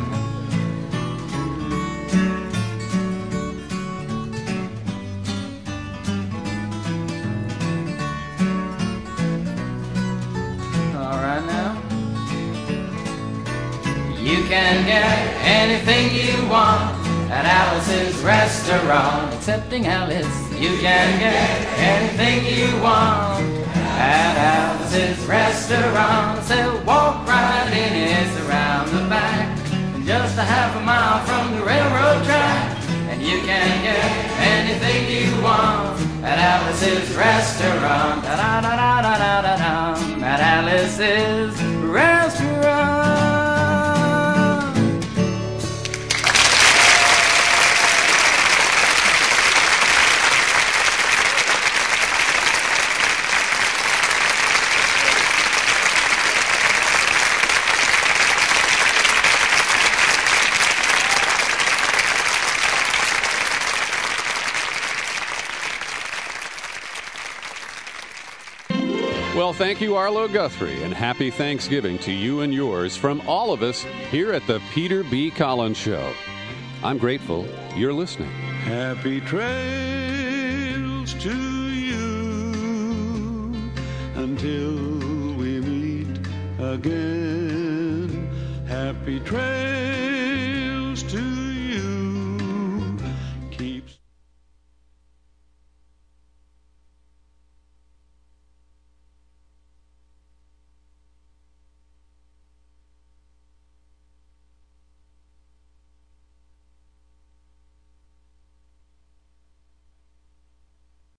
You can get anything you want at Alice's restaurant. Excepting Alice, you can get anything you want at Alice's restaurant. So walk right in, it's around the back, just a half a mile from the railroad track. And you can get anything you want at Alice's restaurant. Da da da da da da da da. At Alice's restaurant. Well, thank you, Arlo Guthrie, and happy Thanksgiving to you and yours from all of us here at the Peter B. Collins Show. I'm grateful you're listening. Happy trails to you until we meet again. Happy trails.